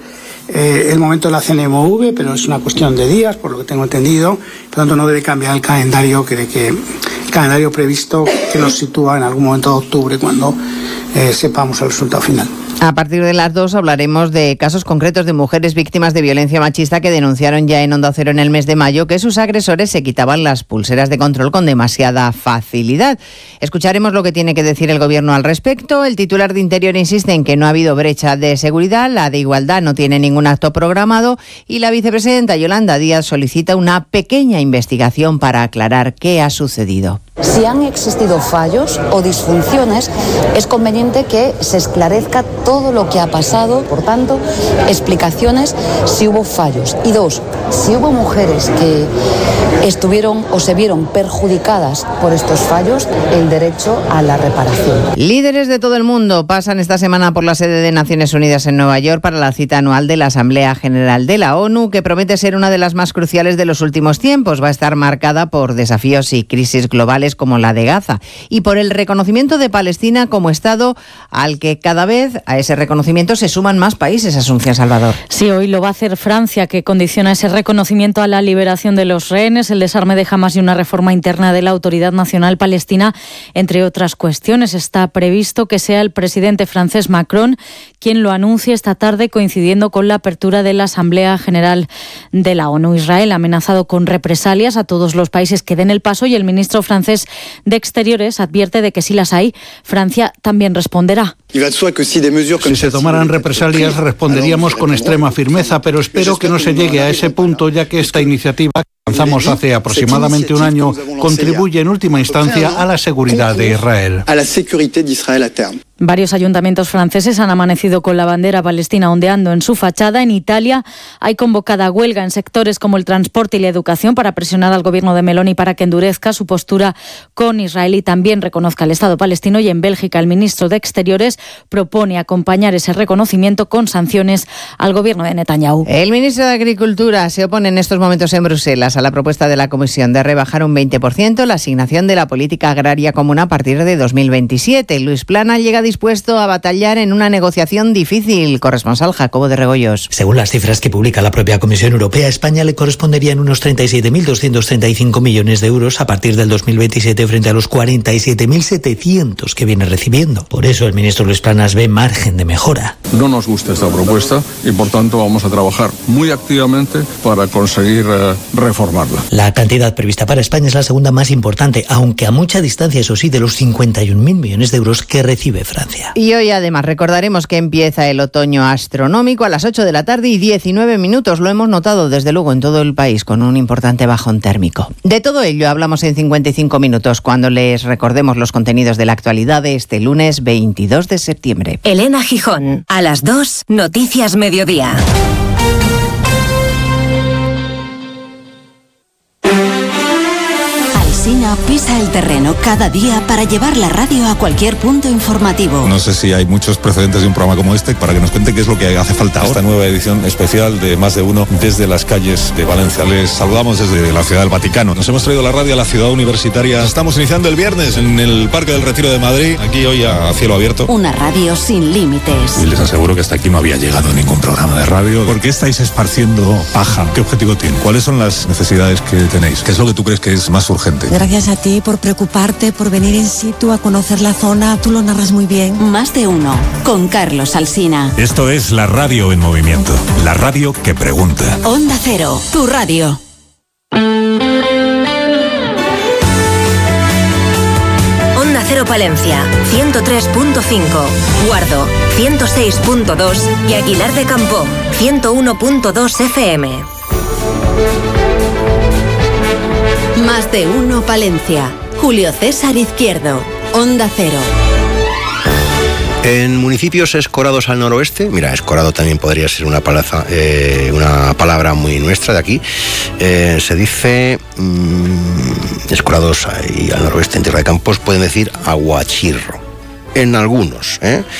el momento de la CNMV, pero es una cuestión de días, por lo que tengo entendido. Por lo tanto, no debe cambiar el calendario, el calendario previsto que nos sitúa en algún momento de octubre, cuando sepamos el resultado final. A partir de las 2 hablaremos de casos concretos de mujeres víctimas de violencia machista que denunciaron ya en Onda Cero en el mes de mayo que sus agresores se quitaban las pulseras de control con demasiada facilidad. Escucharemos lo que tiene que decir el Gobierno al respecto. El titular de Interior insiste en que no ha habido brecha de seguridad, la de Igualdad no tiene ningún acto programado y la vicepresidenta Yolanda Díaz solicita una pequeña investigación para aclarar qué ha sucedido. Si han existido fallos o disfunciones, es conveniente que se esclarezca todo lo que ha pasado. Por tanto, explicaciones si hubo fallos. Y 2, si hubo mujeres que estuvieron o se vieron perjudicadas por estos fallos, el derecho a la reparación. Líderes de todo el mundo pasan esta semana por la sede de Naciones Unidas en Nueva York para la cita anual de la Asamblea General de la ONU, que promete ser una de las más cruciales de los últimos tiempos. Va a estar marcada por desafíos y crisis globales como la de Gaza y por el reconocimiento de Palestina como Estado, al que cada vez a ese reconocimiento se suman más países. Asunción Salvador. Sí, hoy lo va a hacer Francia, que condiciona ese reconocimiento a la liberación de los rehenes, el desarme de Hamás y una reforma interna de la Autoridad Nacional Palestina, entre otras cuestiones. Está previsto que sea el presidente francés Macron quien lo anuncie esta tarde, coincidiendo con la apertura de la Asamblea General de la ONU. Israel ha amenazado con represalias a todos los países que den el paso y el ministro francés de Exteriores advierte de que si las hay, Francia también responderá. Si se tomaran represalias, responderíamos con extrema firmeza, pero espero que no se llegue a ese punto, ya que esta iniciativa que lanzamos hace aproximadamente un año contribuye en última instancia a la seguridad de Israel. Varios ayuntamientos franceses han amanecido con la bandera palestina ondeando en su fachada. En Italia hay convocada huelga en sectores como el transporte y la educación para presionar al gobierno de Meloni para que endurezca su postura con Israel y también reconozca el Estado palestino. Y en Bélgica el ministro de Exteriores propone acompañar ese reconocimiento con sanciones al gobierno de Netanyahu. El ministro de Agricultura se opone en estos momentos en Bruselas a la propuesta de la Comisión de rebajar un 20% la asignación de la política agraria común a partir de 2027. Luis Plana llega dispuesto a batallar en una negociación difícil. Corresponsal Jacobo de Regoyos. Según las cifras que publica la propia Comisión Europea, a España le corresponderían unos 37.235 millones de euros a partir del 2027 frente a los 47.700 que viene recibiendo. Por eso el ministro Luis Planas ve margen de mejora. No nos gusta esta propuesta y por tanto vamos a trabajar muy activamente para conseguir reformarla. La cantidad prevista para España es la segunda más importante, aunque a mucha distancia, eso sí, de los 51.000 millones de euros que recibe Francia. Y hoy además recordaremos que empieza el otoño astronómico a las 8 de la tarde y 19 minutos. Lo hemos notado desde luego en todo el país con un importante bajón térmico. De todo ello hablamos en 55 minutos cuando les recordemos los contenidos de la actualidad de este lunes 22 de septiembre. Elena Gijón, a las 2, Noticias Mediodía. 1 pisa el terreno cada día para llevar la radio a cualquier punto informativo. No sé si hay muchos precedentes de un programa como este para que nos cuente qué es lo que hace falta ahora. Esta nueva edición especial de Más de Uno desde las calles de Valencia. Les saludamos desde la Ciudad del Vaticano. Nos hemos traído la radio a la ciudad universitaria. Estamos iniciando el viernes en el Parque del Retiro de Madrid, aquí hoy a cielo abierto. Una radio sin límites. Y les aseguro que hasta aquí no había llegado ningún programa de radio. ¿Por qué estáis esparciendo paja? ¿Qué objetivo tiene? ¿Cuáles son las necesidades que tenéis? ¿Qué es lo que tú crees que es más urgente? Gracias a ti por preocuparte, por venir in situ a conocer la zona. Tú lo narras muy bien. Más de Uno, con Carlos Alsina. Esto es la radio en movimiento. La radio que pregunta. Onda Cero, tu radio. Onda Cero Palencia, 103.5. Guardo, 106.2. Y Aguilar de Campo, 101.2 FM. Más de Uno Palencia. Julio César Izquierdo. Onda Cero. En municipios escorados al noroeste, mira, escorado también podría ser una palabra muy nuestra de aquí, se dice, escorados ahí al noroeste en Tierra de Campos, pueden decir aguachirro. En algunos,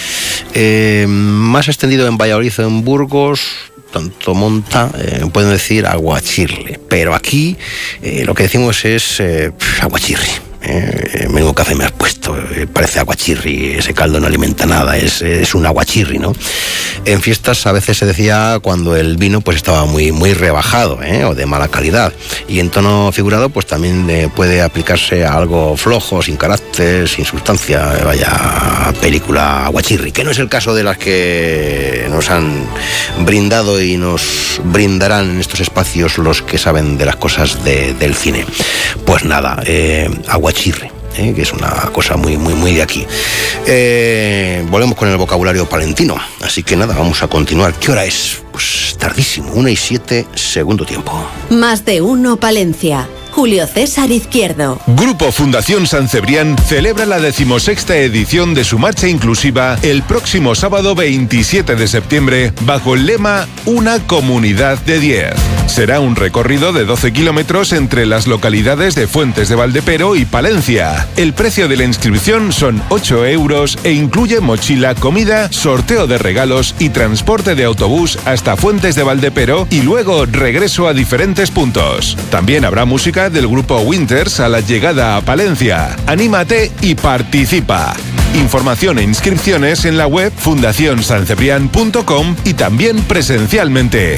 más extendido en Valladolid o en Burgos, tanto monta, pueden decir aguachirle, pero aquí lo que decimos es aguachirri. Menudo café me has puesto, parece aguachirri, ese caldo no alimenta nada, es un aguachirri, ¿no? En fiestas a veces se decía cuando el vino pues estaba muy rebajado, o de mala calidad, y en tono figurado pues también puede aplicarse a algo flojo, sin carácter, sin sustancia, vaya película aguachirri, que no es el caso de las que nos han brindado y nos brindarán en estos espacios los que saben de las cosas del cine. Pues nada, aguachirri, que es una cosa muy de aquí. Volvemos con el vocabulario palentino, así que nada, vamos a continuar. ¿Qué hora es? Pues tardísimo, 1:07, segundo tiempo. Más de Uno Palencia. Julio César Izquierdo. Grupo Fundación San Cebrián celebra la 16ª edición de su marcha inclusiva el próximo sábado 27 de septiembre bajo el lema Una comunidad de 10. Será un recorrido de 12 kilómetros entre las localidades de Fuentes de Valdepero y Palencia. El precio de la inscripción son 8 euros e incluye mochila, comida, sorteo de regalos y transporte de autobús hasta Fuentes de Valdepero y luego regreso a diferentes puntos. También habrá música del grupo Winters a la llegada a Palencia. Anímate y participa. Información e inscripciones en la web fundacionsancebrián.com y también presencialmente.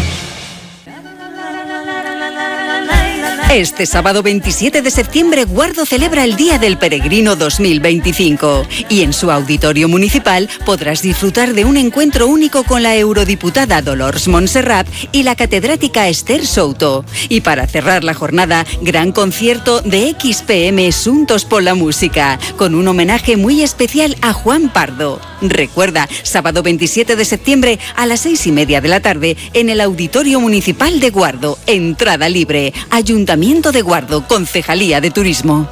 Este sábado 27 de septiembre, Guardo celebra el Día del Peregrino 2025 y en su auditorio municipal podrás disfrutar de un encuentro único con la eurodiputada Dolors Montserrat y la catedrática Esther Souto. Y para cerrar la jornada, gran concierto de XPM Xuntos pola Música, con un homenaje muy especial a Juan Pardo. Recuerda, sábado 27 de septiembre a las 6:30 de la tarde en el Auditorio Municipal de Guardo. Entrada libre. Ayuntamiento de Guardo, Concejalía de Turismo.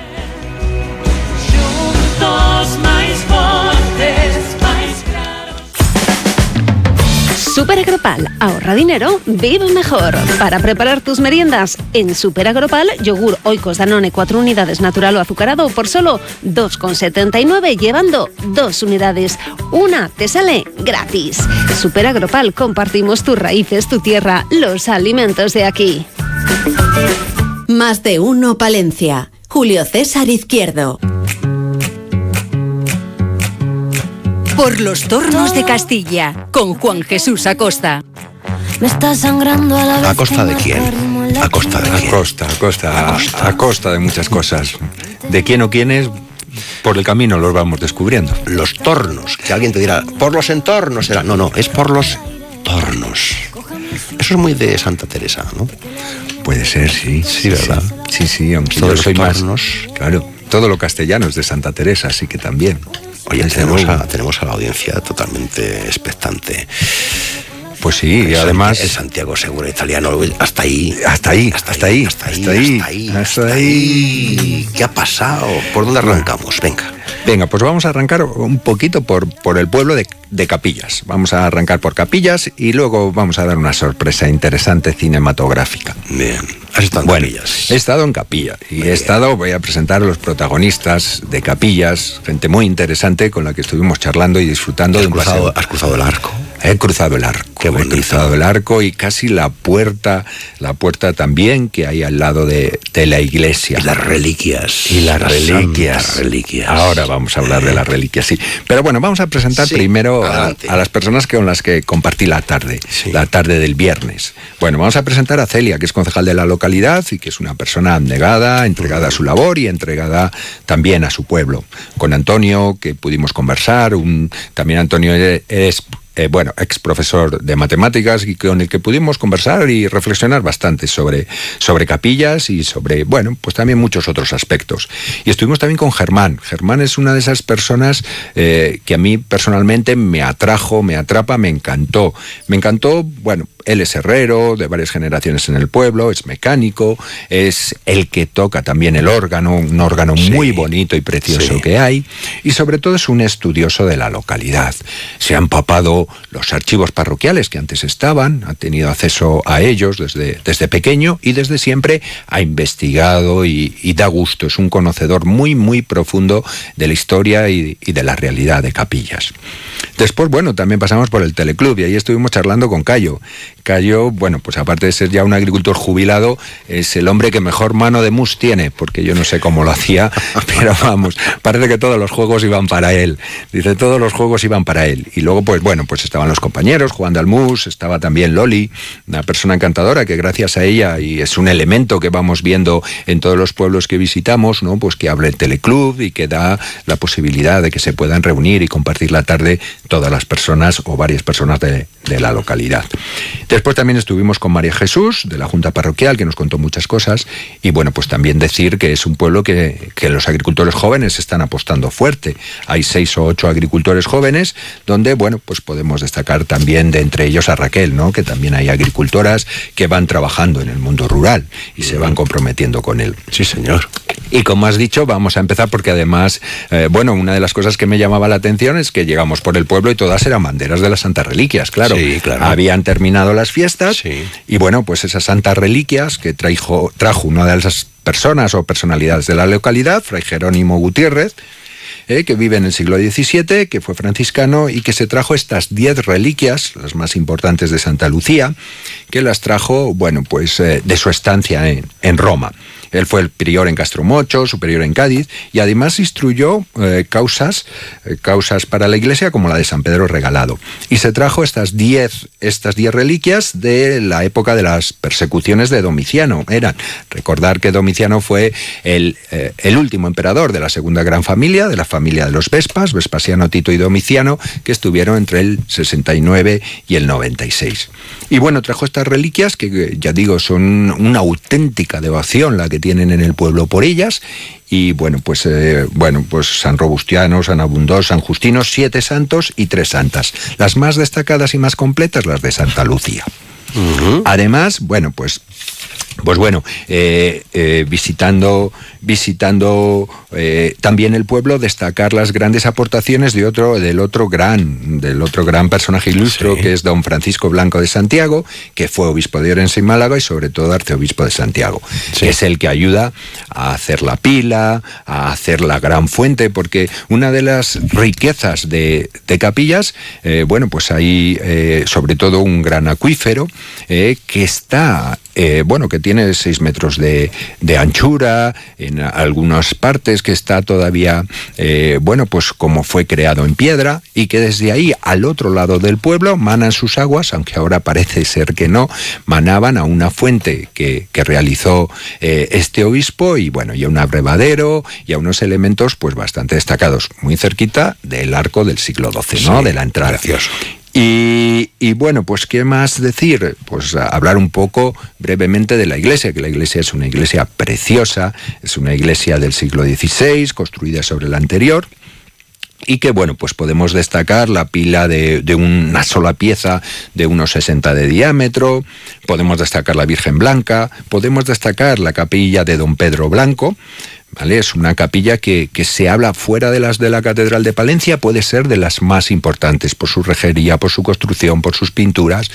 Superagropal, ahorra dinero, vive mejor. Para preparar tus meriendas en Superagropal, yogur Oikos Danone 4 unidades natural o azucarado por solo 2,79, llevando 2 unidades. Una te sale gratis. Superagropal, compartimos tus raíces, tu tierra, los alimentos de aquí. Más de Uno Palencia. Julio César Izquierdo. Por los Tornos de Castilla, con Juan Jesús Acosta. Me está sangrando a la vez. ¿A costa de quién? ¿A costa de quién? A costa de muchas cosas. ¿De quién o quiénes? Por el camino los vamos descubriendo. Los tornos, que alguien te dirá, por los entornos será. No, es por los tornos. Eso es muy de Santa Teresa, ¿no? Puede ser, sí. Sí, ¿verdad? Sí, aunque yo soy más. Claro, todo lo castellano es de Santa Teresa, así que también. Oye, tenemos a la audiencia totalmente expectante. Pues sí, y además... El Santiago Segura italiano, hasta ahí. ¿Qué ha pasado? ¿Por dónde arrancamos? Venga, pues vamos a arrancar un poquito por el pueblo de Capillas. Vamos a arrancar por Capillas y luego vamos a dar una sorpresa interesante cinematográfica. Bien. ¿Has estado en Capillas? He estado en Capilla y voy a presentar a los protagonistas de Capillas, gente muy interesante con la que estuvimos charlando y disfrutando de un paseo. ¿Has cruzado el arco? He cruzado el arco. Qué bonito. He cruzado el arco y casi la puerta también que hay al lado de la iglesia. Y las reliquias. Reliquias. Ahora vamos a hablar de las reliquias, sí. Pero bueno, vamos a presentar primero a las personas con las que compartí la tarde del viernes. Bueno, vamos a presentar a Celia, que es concejal de la localidad y que es una persona abnegada, entregada a su labor y entregada también a su pueblo. Con Antonio, que pudimos conversar, también Antonio es ex profesor de matemáticas y con el que pudimos conversar y reflexionar bastante sobre Capillas y sobre, pues también muchos otros aspectos. Y estuvimos también con Germán. Germán es una de esas personas que a mí personalmente me atrajo, me atrapa, me encantó. Él es herrero, de varias generaciones en el pueblo, es mecánico, es el que toca también el órgano, un órgano muy bonito y precioso que hay, y sobre todo es un estudioso de la localidad. Se ha empapado los archivos parroquiales que antes estaban, ha tenido acceso a ellos desde pequeño y desde siempre ha investigado y da gusto. Es un conocedor muy, muy profundo de la historia y de la realidad de Capillas. Después, también pasamos por el Teleclub y ahí estuvimos charlando con Cayo. Cayo, pues aparte de ser ya un agricultor jubilado, es el hombre que mejor mano de mus tiene, porque yo no sé cómo lo hacía, pero parece que todos los juegos iban para él. Dice, todos los juegos iban para él. Y luego, pues estaban los compañeros jugando al mus, estaba también Loli, una persona encantadora que gracias a ella, y es un elemento que vamos viendo en todos los pueblos que visitamos, ¿no? Pues que abre el Teleclub y que da la posibilidad de que se puedan reunir y compartir la tarde todas las personas o varias personas de la localidad. Después también estuvimos con María Jesús, de la Junta Parroquial, que nos contó muchas cosas, y pues también decir que es un pueblo que los agricultores jóvenes están apostando fuerte. Hay 6 o 8 agricultores jóvenes, donde, pues podemos destacar también de entre ellos a Raquel, ¿no? Que también hay agricultoras que van trabajando en el mundo rural y se van comprometiendo con él. Sí, señor. Y como has dicho, vamos a empezar porque además, una de las cosas que me llamaba la atención es que llegamos por el pueblo y todas eran banderas de las Santas Reliquias, claro. Sí, claro. Habían terminado las fiestas y pues esas Santas Reliquias que trajo una de las personas o personalidades de la localidad, Fray Jerónimo Gutiérrez, que vive en el siglo XVII, que fue franciscano y que se trajo estas 10 reliquias, las más importantes de Santa Lucía, que las trajo, de su estancia en Roma. Él fue el prior en Castromocho, superior en Cádiz, y además instruyó causas para la iglesia como la de San Pedro Regalado. Y se trajo estas 10 reliquias de la época de las persecuciones de Domiciano. Recordar que Domiciano fue el último emperador de la segunda gran familia, de la familia de los Vespas, Vespasiano, Tito y Domiciano, que estuvieron entre el 69 y el 96. Y trajo estas reliquias que, ya digo, son una auténtica devoción la que tienen en el pueblo por ellas, y pues San Robustiano, San Abundós, San Justino, 7 santos y 3 santas. Las más destacadas y más completas, las de Santa Lucía. Además, visitando también el pueblo, destacar las grandes aportaciones del otro gran personaje ilustre, que es don Francisco Blanco de Santiago, que fue obispo de Orense y Málaga y sobre todo arzobispo de Santiago. Que es el que ayuda a hacer la pila, a hacer la gran fuente, porque una de las riquezas de Capillas, hay sobre todo un gran acuífero que está que tiene 6 metros de anchura, en algunas partes que está todavía, como fue creado en piedra, y que desde ahí al otro lado del pueblo manan sus aguas, aunque ahora parece ser que no, manaban a una fuente que realizó este obispo, y a un abrevadero y a unos elementos bastante destacados, muy cerquita del arco del siglo XII, ¿no? De la entrada. Precioso. Y ¿qué más decir? Hablar un poco brevemente de la iglesia, que la iglesia es una iglesia preciosa, es una iglesia del siglo XVI, construida sobre la anterior, y que podemos destacar la pila de una sola pieza de unos 60 de diámetro, podemos destacar la Virgen Blanca, podemos destacar la capilla de don Pedro Blanco. ¿Vale? Es una capilla que se habla fuera de las de la Catedral de Palencia, puede ser de las más importantes por su rejería, por su construcción, por sus pinturas.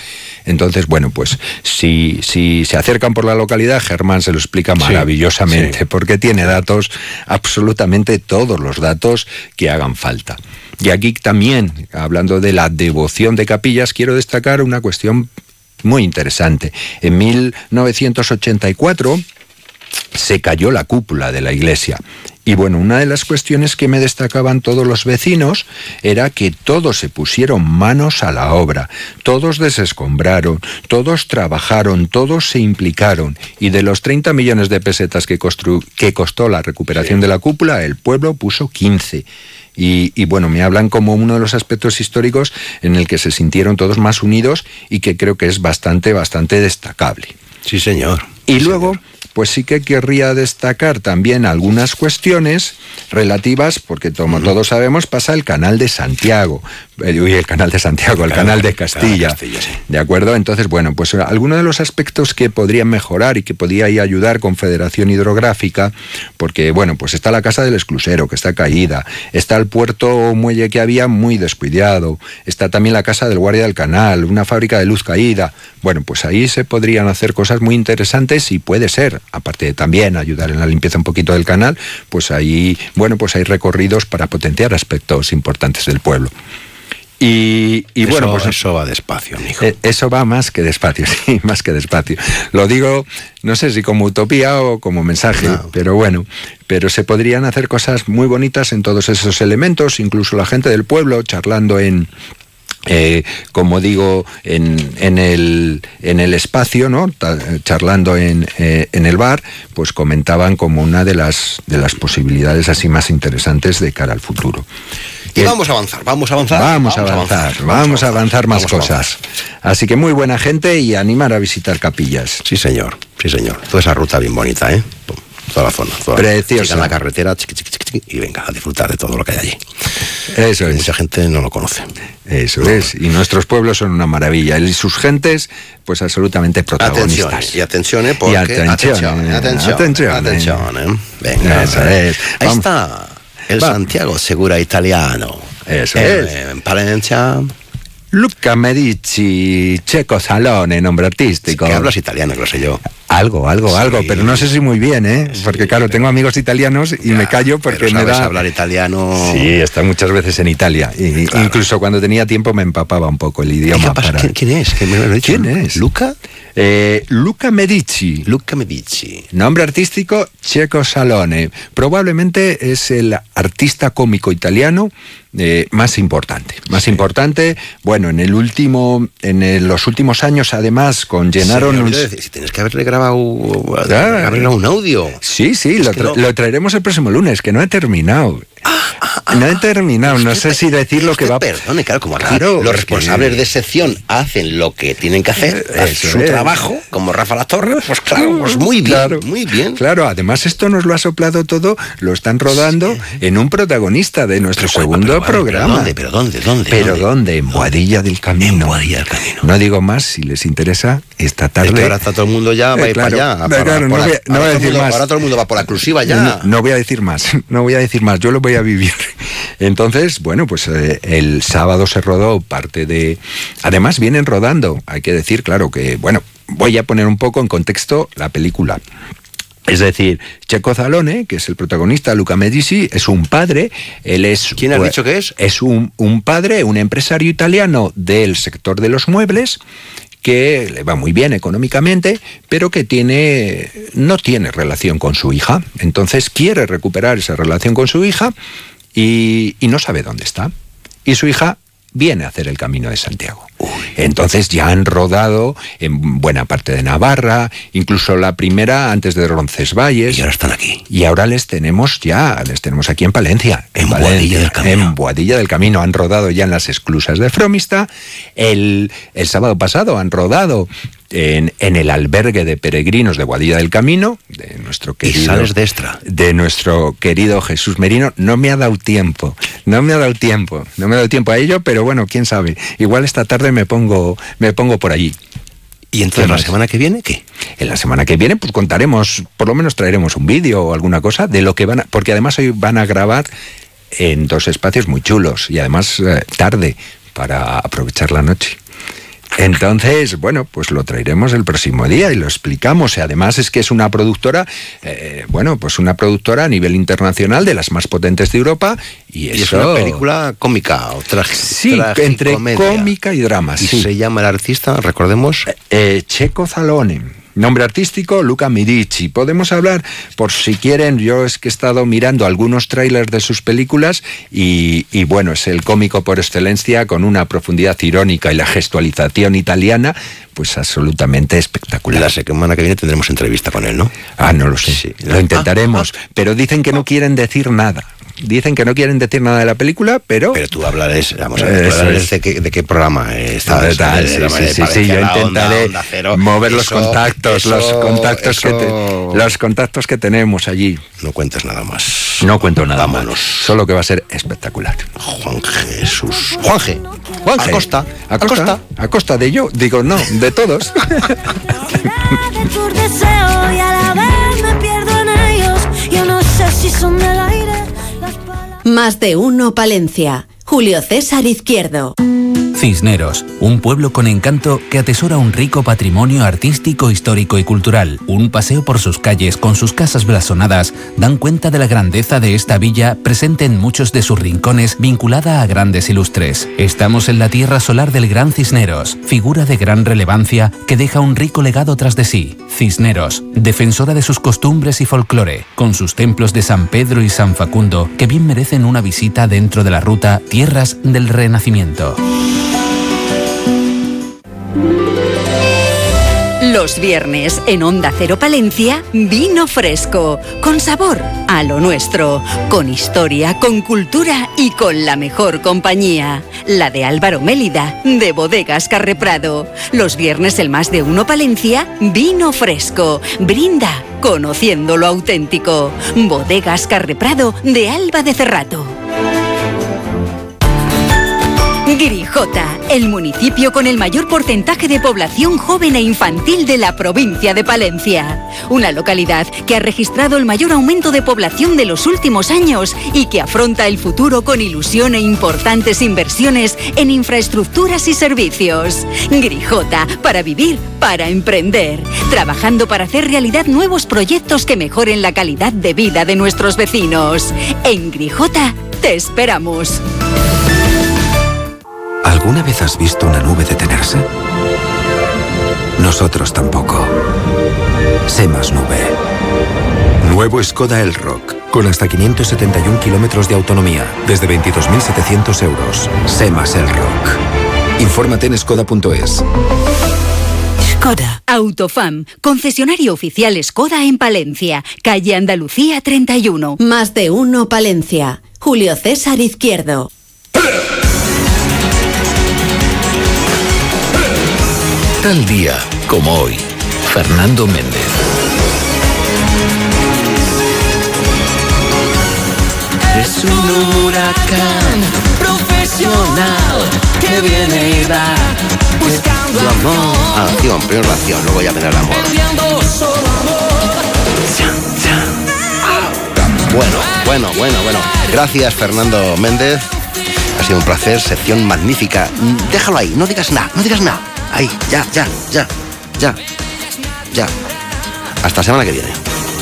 Entonces, bueno, pues si se acercan por la localidad, Germán se lo explica maravillosamente, porque tiene datos, absolutamente todos los datos que hagan falta. Y aquí también, hablando de la devoción de capillas, quiero destacar una cuestión muy interesante. En 1984 se cayó la cúpula de la iglesia. Y bueno, una de las cuestiones que me destacaban todos los vecinos era que todos se pusieron manos a la obra, todos desescombraron, todos trabajaron, todos se implicaron. Y de los 30 millones de pesetas que costó la recuperación de la cúpula, el pueblo puso 15. Y bueno, me hablan como uno de los aspectos históricos en el que se sintieron todos más unidos y que creo que es bastante destacable. Sí, señor. Y luego, pues sí que querría destacar también algunas cuestiones relativas, porque como todos sabemos, pasa el Canal de Santiago. El Canal de Santiago, el Canal de Castilla. Sí. ¿De acuerdo? Entonces, bueno, pues algunos de los aspectos que podrían mejorar y que podría ahí ayudar Confederación Hidrográfica, porque, bueno, pues está la Casa del Esclusero, que está caída, está el puerto o muelle que había muy descuidado, está también la Casa del Guardia del Canal, una fábrica de luz caída. Bueno, pues ahí se podrían hacer cosas muy interesantes y puede ser, aparte de también ayudar en la limpieza un poquito del canal, pues ahí, bueno, pues hay recorridos para potenciar aspectos importantes del pueblo. Y eso, bueno, pues eso va despacio, mijo. Eso va más que despacio, sí, más que despacio. Lo digo, no sé si como utopía o como mensaje, pero bueno, pero se podrían hacer cosas muy bonitas en todos esos elementos, incluso la gente del pueblo charlando como digo, en el espacio, ¿no? Charlando en el bar, pues comentaban como una de las posibilidades así más interesantes de cara al futuro. Y vamos a avanzar más cosas. Así que muy buena gente y animar a visitar capillas. Sí, señor. Toda esa ruta bien bonita, ¿eh? Toda la zona. Preciosa. En la carretera, y venga, a disfrutar de todo lo que hay allí. Eso es. Mucha gente no lo conoce. Eso es. Y nuestros pueblos son una maravilla. Y sus gentes, pues absolutamente protagonistas. Atención, porque... Atención. Venga, eso es. Ahí está el Santiago Segura italiano. Eso es. En Palencia... Luca Medici, Checo Salone, nombre artístico. Es que hablas italiano, lo sé yo. Algo, pero no sé si muy bien, ¿eh? Porque claro, tengo amigos italianos y me callo porque me da... hablar italiano... Sí, he estado muchas veces en Italia. Y claro. Incluso cuando tenía tiempo me empapaba un poco el idioma. ¿Quién es? ¿Quién es? ¿Luca? Luca Medici. Nombre artístico, Checo Salone. Probablemente es el artista cómico italiano más importante. Bueno, en los últimos años, además, con Gennaro... Si tienes que haberle grabado un audio. Sí, lo traeremos el próximo lunes, que no he terminado. No sé si decir lo que va... Perdone, claro, como aquí los responsables de sección hacen lo que tienen que hacer, su trabajo, como Rafa Latorre, pues claro, pues muy bien. Claro, además esto nos lo ha soplado todo, lo están rodando en un protagonista de nuestro segundo programa. ¿Pero dónde? En Boadilla del Camino. No digo más, si les interesa, esta tarde... Es que ahora está todo el mundo ya, va a ir para allá. No voy a decir más. Ahora todo el mundo va por la exclusiva ya. No voy a decir más, yo lo voy a vivir. Entonces, bueno, pues el sábado se rodó parte de... Además vienen rodando, hay que decir, claro que, bueno, voy a poner un poco en contexto la película. Es decir, Checo Salone, que es el protagonista, Luca Medici, es un padre, él es... ¿Quién has dicho que es? Es un padre, un empresario italiano del sector de los muebles, que le va muy bien económicamente, pero que no tiene relación con su hija. Entonces quiere recuperar esa relación con su hija y no sabe dónde está. Y su hija viene a hacer el Camino de Santiago. Entonces ya han rodado en buena parte de Navarra, incluso la primera antes de Roncesvalles. Y ahora están aquí. Y ahora les tenemos aquí en Palencia. En Boadilla del Camino. Han rodado ya en las esclusas de Fromista. El sábado pasado han rodado en el albergue de peregrinos de Boadilla del Camino, de nuestro querido... Y sales de Extra. De nuestro querido Jesús Merino. No me ha dado tiempo a ello, pero bueno, quién sabe. Igual esta tarde me pongo por allí. ¿Y entonces la semana que viene qué? En la semana que viene pues contaremos, por lo menos traeremos un vídeo o alguna cosa de lo que porque además hoy van a grabar en 2 espacios muy chulos y además tarde para aprovechar la noche. Entonces, bueno, pues lo traeremos el próximo día y lo explicamos. Y además es que es una productora, una productora a nivel internacional de las más potentes de Europa. Y es una película cómica o trágica. Sí, entre cómica y drama. ¿Y se llama el artista, recordemos? Checco Zalone. Nombre artístico, Luca Medici. Podemos hablar, por si quieren, yo es que he estado mirando algunos trailers de sus películas y bueno, es el cómico por excelencia, con una profundidad irónica y la gestualización italiana, pues absolutamente espectacular. La semana que viene tendremos entrevista con él, ¿no? No lo sé, sí. Lo intentaremos, pero dicen que no quieren decir nada. Dicen que no quieren decir nada de la película, pero... Pero tú hablarás, vamos a ver, de qué programa estás. Sí, yo intentaré mover los contactos que tenemos allí. No cuentes nada más. No cuento nada más. Solo que va a ser espectacular. Juanje. A costa de yo, digo no, de todos. Y a la vez me pierdo en ellos. Yo no sé si son del aire. Más de uno Palencia. Julio César Izquierdo. Cisneros, un pueblo con encanto que atesora un rico patrimonio artístico, histórico y cultural. Un paseo por sus calles con sus casas blasonadas dan cuenta de la grandeza de esta villa, presente en muchos de sus rincones, vinculada a grandes ilustres. Estamos en la tierra solar del Gran Cisneros, figura de gran relevancia que deja un rico legado tras de sí. Cisneros, defensora de sus costumbres y folclore, con sus templos de San Pedro y San Facundo, que bien merecen una visita dentro de la ruta Tierras del Renacimiento. Los viernes en Onda Cero Palencia, vino fresco, con sabor a lo nuestro, con historia, con cultura y con la mejor compañía. La de Álvaro Mélida, de Bodegas Carreprado. Los viernes el Más de Uno Palencia, vino fresco. Brinda, conociendo lo auténtico. Bodegas Carreprado, de Alba de Cerrato. Grijota, el municipio con el mayor porcentaje de población joven e infantil de la provincia de Palencia. Una localidad que ha registrado el mayor aumento de población de los últimos años y que afronta el futuro con ilusión e importantes inversiones en infraestructuras y servicios. Grijota, para vivir, para emprender. Trabajando para hacer realidad nuevos proyectos que mejoren la calidad de vida de nuestros vecinos. En Grijota, te esperamos. ¿Alguna vez has visto una nube detenerse? Nosotros tampoco. Sé más nube. Nuevo Skoda Elroq, con hasta 571 kilómetros de autonomía, desde 22.700 euros. Sé más Elroq. Infórmate en skoda.es. Skoda. Autofam, concesionario oficial Skoda en Palencia, calle Andalucía 31. Más de uno Palencia. Julio César Izquierdo. Tal día como hoy, Fernando Méndez. Es un huracán profesional que viene y va buscando amor. Acción, primero la acción, luego ya vendrá el amor. Bueno. Gracias, Fernando Méndez. Ha sido un placer, sección magnífica. Déjalo ahí, no digas nada. Ahí, ya. Hasta la semana que viene.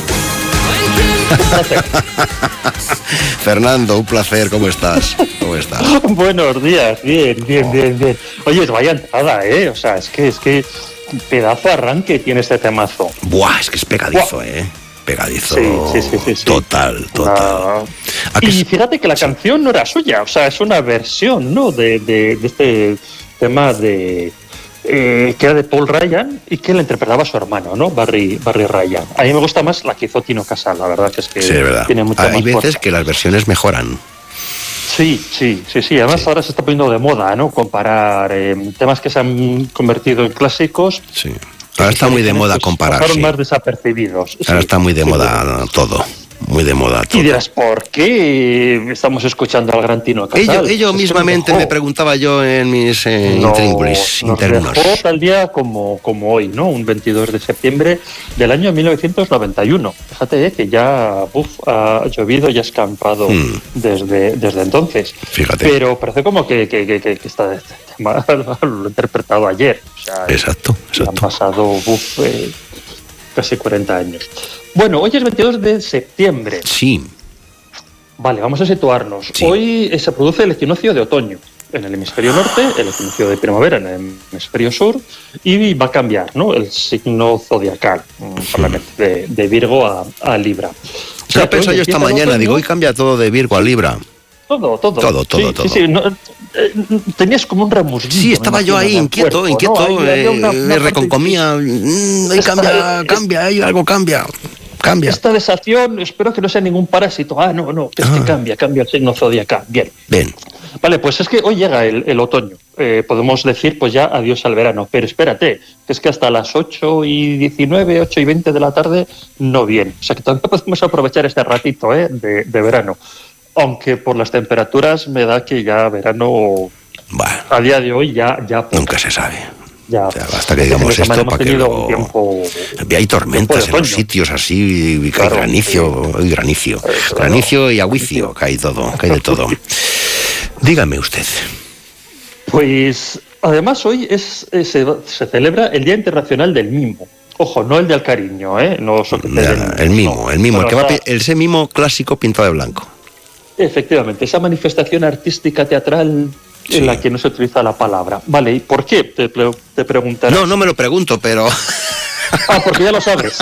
Fernando, un placer, ¿cómo estás? Buenos días, bien. Oye, vaya entrada, O sea, es que pedazo de arranque tiene este temazo. Buah, es que es pegadizo, Pegadizo. Sí. Total. Y fíjate que la canción no era suya, o sea, es una versión, ¿no? De este tema que era de Paul Ryan y que le interpretaba a su hermano, ¿no? Barry Ryan. A mí me gusta más la que hizo Tino Casal, la verdad que es que sí, es verdad. Tiene mucha Hay más veces fuerza. que las versiones mejoran. Sí. Además ahora se está poniendo de moda, ¿no? Comparar temas que se han convertido en clásicos. Sí. Ahora está muy de moda comparar. Pasaron más desapercibidos. Ahora está muy de moda todo. Muy de moda todo. Y dirás, ¿por qué estamos escuchando al gran Tino Casal? Ello mismamente me preguntaba yo en mis intríngulis internos. Dejó tal día como hoy, ¿no? Un 22 de septiembre del año 1991. Fíjate que ya ha llovido y ha escampado desde entonces. Fíjate. Pero parece como que este tema lo he interpretado ayer. O sea, exacto. Han pasado casi 40 años. Bueno, hoy es 22 de septiembre. Sí. Vale, vamos a situarnos. Sí. Hoy se produce el equinoccio de otoño en el hemisferio norte, el equinoccio de primavera en el hemisferio sur, y va a cambiar, ¿no?, el signo zodiacal, de Virgo a Libra. O sea, pensé yo esta mañana, digo, hoy cambia todo de Virgo a Libra. Todo. Sí, no, tenías como un remusguillo. Sí, estaba yo ahí inquieto, me reconcomía. Cambia, algo cambia. Esta desacción, espero que no sea ningún parásito. No, que cambia el signo zodiacal. Bien. Vale, pues es que hoy llega el otoño. Podemos decir, pues ya adiós al verano. Pero espérate, que es que hasta las 8:19, 8:20 de la tarde no viene. O sea que todavía podemos aprovechar este ratito de verano. Aunque por las temperaturas me da que ya verano, a día de hoy, ya nunca se sabe. Ya, basta que digamos esto para que luego... Hay tormentas en los sitios así, cae granizo y agüicio, cae de todo. Dígame usted. Pues además hoy se celebra el Día Internacional del Mimo. Ojo, no el del cariño, no el mimo, ese mimo clásico pintado de blanco. Efectivamente, esa manifestación artística teatral en la que no se utiliza la palabra. Vale, ¿y por qué? Te preguntarás. No me lo pregunto, pero... porque ya lo sabes.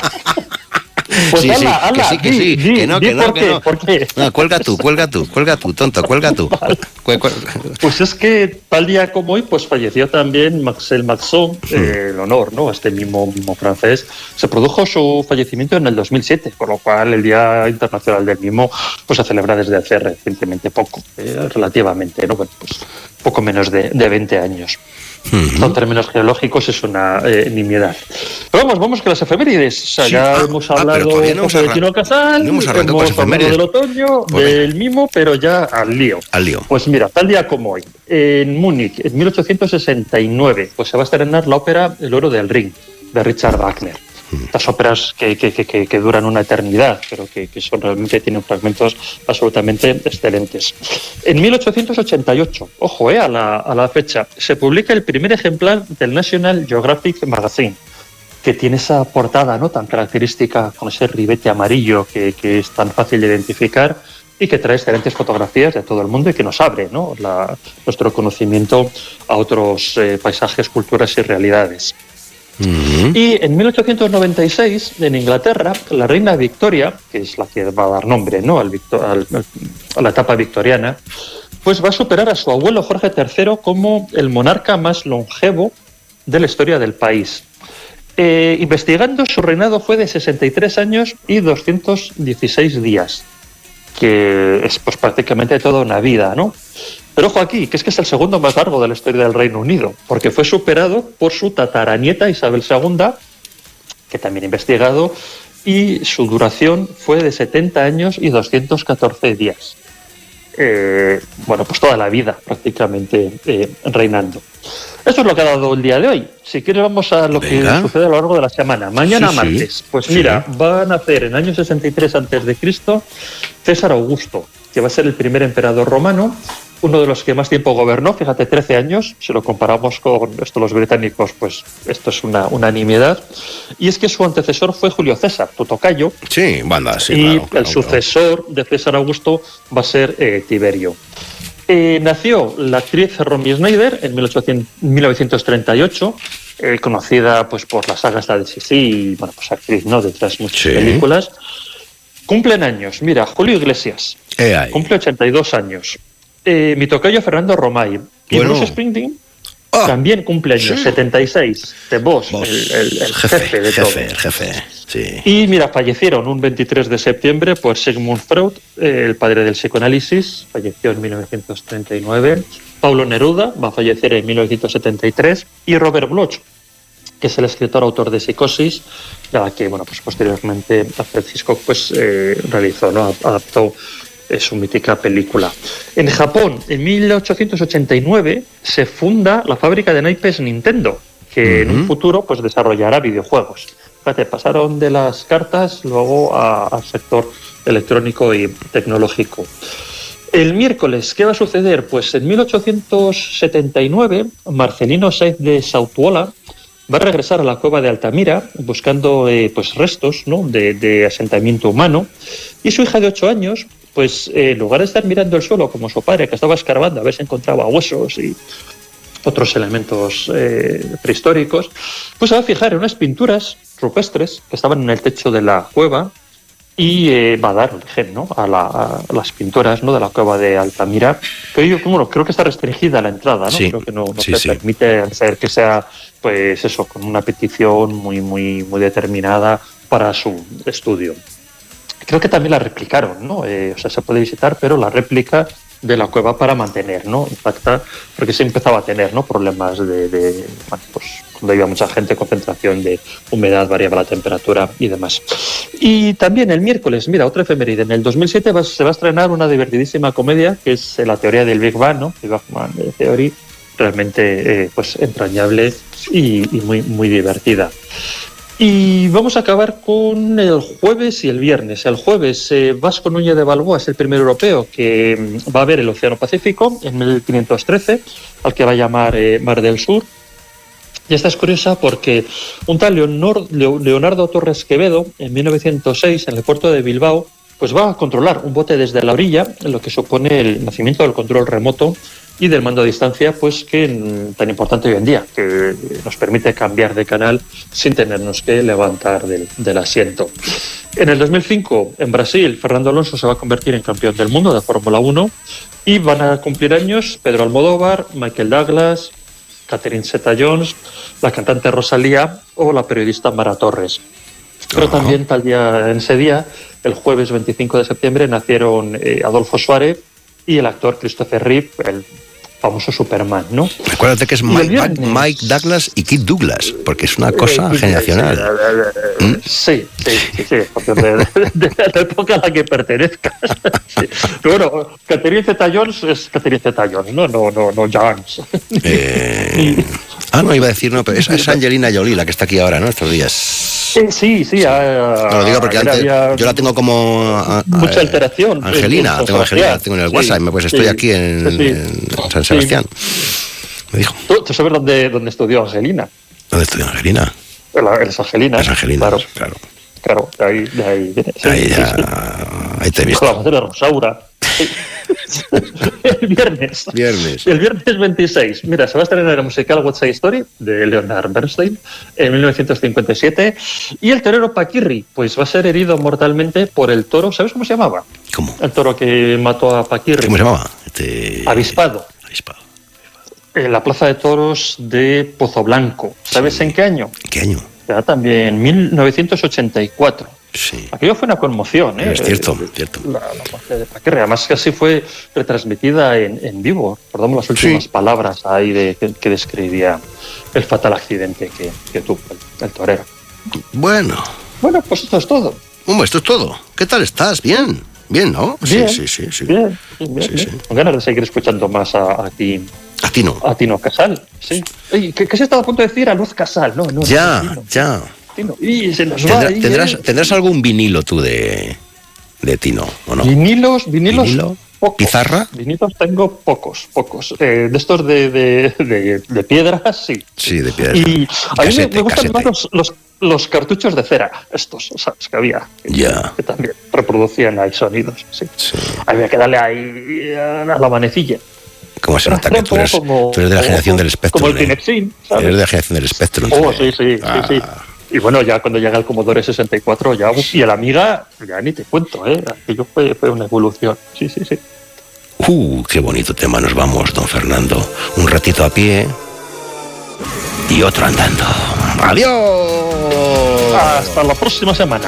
Pues que sí. ¿Por qué? No, cuelga tú, tonto, cuelga tú. Pues es que tal día como hoy, pues falleció también Marcel Marceau, el honor, ¿no?, a este mimo francés. Se produjo su fallecimiento en el 2007, por lo cual el Día Internacional del Mimo pues se celebra desde hace recientemente poco, relativamente, ¿no? Bueno, pues poco menos de 20 años. En términos geológicos es una nimiedad. Pero vamos con las efemérides. O sea, ya hemos hablado de Tino Casal, hemos hablado del otoño, del mimo, pero ya al lío. Pues mira, tal día como hoy, en Múnich, en 1869, pues se va a estrenar la ópera El oro del Rin, de Richard Wagner. Estas óperas que duran una eternidad, pero que realmente tienen fragmentos absolutamente excelentes. En 1888, ojo a la fecha, se publica el primer ejemplar del National Geographic Magazine, que tiene esa portada, ¿no?, tan característica, con ese ribete amarillo que es tan fácil de identificar y que trae excelentes fotografías de todo el mundo y que nos abre, ¿no?, nuestro conocimiento a otros paisajes, culturas y realidades. Y en 1896, en Inglaterra, la reina Victoria, que es la que va a dar nombre, ¿no?, a la etapa victoriana, pues va a superar a su abuelo Jorge III como el monarca más longevo de la historia del país. Investigando, su reinado fue de 63 años y 216 días, que es pues prácticamente toda una vida, ¿no? Pero ojo aquí, que es el segundo más largo de la historia del Reino Unido, porque fue superado por su tataranieta Isabel II, que también ha investigado, y su duración fue de 70 años y 214 días. Pues toda la vida prácticamente reinando. Esto es lo que ha dado el día de hoy. Si quieres vamos a lo que sucede a lo largo de la semana. Mañana martes, pues mira, va a nacer en el año 63 a.C. César Augusto, que va a ser el primer emperador romano, uno de los que más tiempo gobernó, fíjate, 13 años, si lo comparamos con los británicos, pues esto es una nimiedad. Y es que su antecesor fue Julio César, tu tocayo. Sí, y el sucesor de César Augusto va a ser Tiberio. Nació la actriz Romy Schneider en 1938, conocida pues por la saga esta de Sisi, y pues actriz, ¿no?, de otras muchas películas. Cumplen años, mira, Julio Iglesias, cumple 82 años. Mi tocayo Fernando Romay y Bruce Springsteen también cumple años, 76, de Boss, el jefe de todo. El jefe, sí. Y mira, fallecieron un 23 de septiembre pues Sigmund Freud, el padre del psicoanálisis, falleció en 1939. Pablo Neruda va a fallecer en 1973 y Robert Bloch, que es el escritor autor de Psicosis, a la que pues posteriormente Francisco realizó, ¿no? Adaptó su mítica película. En Japón, en 1889, se funda la fábrica de naipes Nintendo, que en un futuro desarrollará videojuegos. Fíjate, pasaron de las cartas luego al sector electrónico y tecnológico. El miércoles, ¿qué va a suceder? Pues en 1879, Marcelino Sáenz de Sautuola va a regresar a la cueva de Altamira buscando restos, ¿no? de asentamiento humano, y su hija de 8 años, en lugar de estar mirando el suelo como su padre, que estaba escarbando a ver si encontraba huesos y otros elementos prehistóricos, se va a fijar en unas pinturas rupestres que estaban en el techo de la cueva y va a dar origen, ¿no? a las pinturas, ¿no? de la cueva de Altamira, pero yo creo que está restringida la entrada, ¿no? Sí. Creo que no se permite hacer que sea con una petición muy determinada para su estudio. Creo que también la replicaron, ¿no? Se puede visitar, pero la réplica de la cueva para mantener, ¿no? Intacta, porque se empezaba a tener, ¿no? Problemas cuando iba mucha gente, concentración de humedad, variaba la temperatura y demás. Y también el miércoles, mira, otra efeméride. En el 2007 se va a estrenar una divertidísima comedia que es la teoría del Big Bang, ¿no? Big Bang Theory, realmente entrañable y muy divertida. Y vamos a acabar con el jueves y el viernes. El jueves, Vasco Núñez de Balboa es el primer europeo que va a ver el Océano Pacífico en 1513, al que va a llamar Mar del Sur. Y esta es curiosa porque un tal Leonardo Torres Quevedo, en 1906, en el puerto de Bilbao, va a controlar un bote desde la orilla, lo que supone el nacimiento del control remoto y del mando a distancia, que tan importante hoy en día, que nos permite cambiar de canal sin tenernos que levantar del asiento. En el 2005, en Brasil, Fernando Alonso se va a convertir en campeón del mundo de Fórmula 1 y van a cumplir años Pedro Almodóvar, Michael Douglas, Catherine Zeta-Jones, la cantante Rosalía o la periodista Mara Torres. Pero también en ese día, el jueves 25 de septiembre, nacieron Adolfo Suárez y el actor Christopher Reeve, el famoso Superman, ¿no? Acuérdate que es Mike Douglas y Kirk Douglas, porque es una cosa generacional. Sí, porque de la época a la que pertenezcas. Sí. Pero bueno, Catherine Zeta-Jones es Catherine Zeta-Jones, no Jones. No, iba a decir, no, pero es Angelina Jolie la que está aquí ahora, ¿no? Estos días. Sí. Lo digo porque antes yo la tengo como mucha alteración. Angelina, tengo en el WhatsApp, estoy aquí en San Sebastián. Me dijo. ¿Tú sabes dónde estudió Angelina? ¿Dónde estudió Angelina? Es Angelina. Es Angelina, claro. De ahí viene. Ahí te he visto. La madre de Rosaura. El viernes 26, mira, se va a estrenar el musical What's Side Story de Leonard Bernstein en 1957 y el torero Paquirri va a ser herido mortalmente por el toro. ¿Sabes cómo se llamaba? ¿Cómo? El toro que mató a Paquirri. ¿Cómo se llamaba? Avispado. En la plaza de toros de Pozo Blanco. ¿Sabes en qué año? ¿Qué año? Ya también 1984. Sí. Aquello fue una conmoción, ¿eh? Es cierto. La muerte de Paquirri, además casi fue retransmitida en vivo. Recordamos las últimas palabras ahí que describía el fatal accidente que tuvo el torero. Bueno, pues esto es todo. Esto es todo. ¿Qué tal estás? Bien, ¿no? Bien, sí. Bien. Con ganas de seguir escuchando más a Tino Casal, sí. Oye, ¿qué se estaba a punto de decir? A Luz Casal, no. Ya. Y se nos va. ¿Tendrás algún vinilo tú de Tino o no? Vinilos. Pocos. ¿Pizarra? Vinilos tengo pocos. De estos de piedras, sí. Sí, de piedras. Y a mí me gustan más los cartuchos de cera, estos, ¿sabes? Que había. Que también reproducían ahí sonidos, sí. Había que darle ahí a la manecilla. ¿Cómo se nota que tú eres de la generación del Spectrum? Como el Kinexin, ¿sabes? Eres de la generación del Spectrum. Sí. Y bueno, ya cuando llega el Commodore 64 y el Amiga, ya ni te cuento, aquello fue una evolución. Sí. Qué bonito tema nos vamos, don Fernando. Un ratito a pie y otro andando. ¡Adiós! Hasta la próxima semana.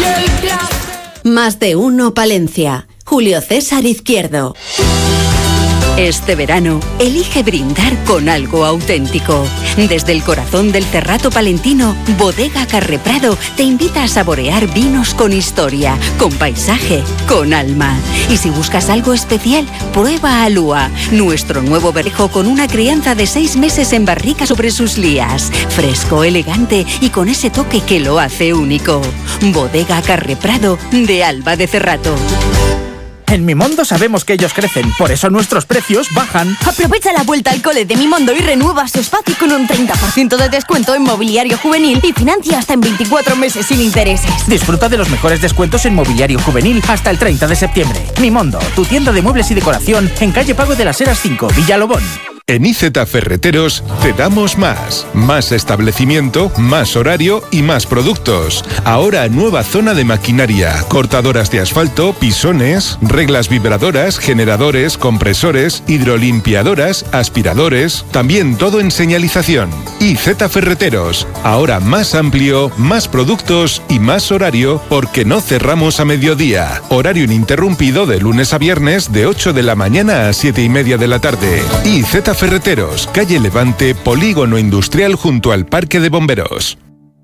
Más de uno Palencia. Julio César Izquierdo. Este verano, elige brindar con algo auténtico. Desde el corazón del Cerrato palentino, Bodega Carreprado te invita a saborear vinos con historia, con paisaje, con alma. Y si buscas algo especial, prueba Alúa, nuestro nuevo bermejo con una crianza de 6 meses en barrica sobre sus lías. Fresco, elegante y con ese toque que lo hace único. Bodega Carreprado de Alba de Cerrato. En Mimondo sabemos que ellos crecen, por eso nuestros precios bajan. Aprovecha la vuelta al cole de Mimondo y renueva su espacio con un 30% de descuento en mobiliario juvenil y financia hasta en 24 meses sin intereses. Disfruta de los mejores descuentos en mobiliario juvenil hasta el 30 de septiembre. Mimondo, tu tienda de muebles y decoración en calle Pago de las Heras 5, Villalobón. En IZ Ferreteros te damos más. Más establecimiento, más horario y más productos. Ahora nueva zona de maquinaria, cortadoras de asfalto, pisones, reglas vibradoras, generadores, compresores, hidrolimpiadoras, aspiradores, también todo en señalización. IZ Ferreteros, ahora más amplio, más productos y más horario porque no cerramos a mediodía. Horario ininterrumpido de lunes a viernes de 8 de la mañana a 7:30 de la tarde. IZ Ferreteros, calle Levante, Polígono Industrial junto al Parque de Bomberos.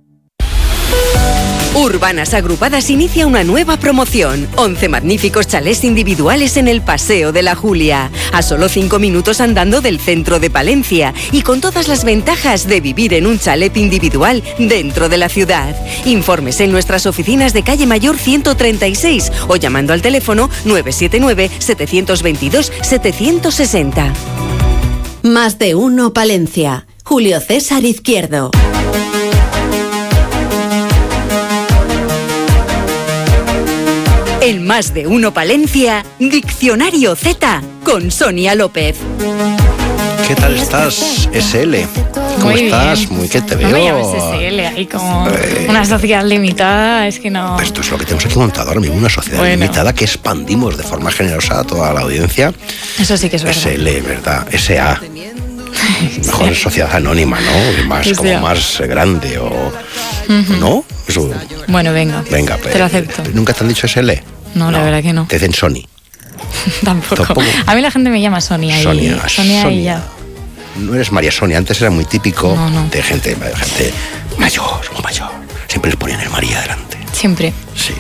Urbanas Agrupadas inicia una nueva promoción. 11 magníficos chalés individuales en el Paseo de la Julia. A solo 5 minutos andando del centro de Palencia y con todas las ventajas de vivir en un chalet individual dentro de la ciudad. Informes en nuestras oficinas de calle Mayor 136 o llamando al teléfono 979-722-760. Más de uno Palencia. Julio César Izquierdo. En Más de uno Palencia, Diccionario Z con Sonia López. ¿Qué tal estás, SL? ¿Cómo Muy estás? bien. Muy que te No veo. me llames SL, ahí como una sociedad limitada, es que no... Esto es lo que tenemos aquí montado ahora mismo, una sociedad limitada que expandimos de forma generosa a toda la audiencia. Eso sí que es verdad. SL, ¿verdad? SA. Mejor es sociedad anónima, ¿no? Más, Sí, como sí. más grande o... Ujú. ¿No? Eso... Bueno, venga, Venga, te lo acepto. ¿Nunca te han dicho SL? No, la verdad que no. Te dicen Sony. Tampoco. A mí la gente me llama Sonia, Sonia, y Sonia y Sonia. ya. No eres María Sonia, antes era muy típico No. de gente mayor, muy mayor. Siempre les ponían el María delante. Siempre. Sí.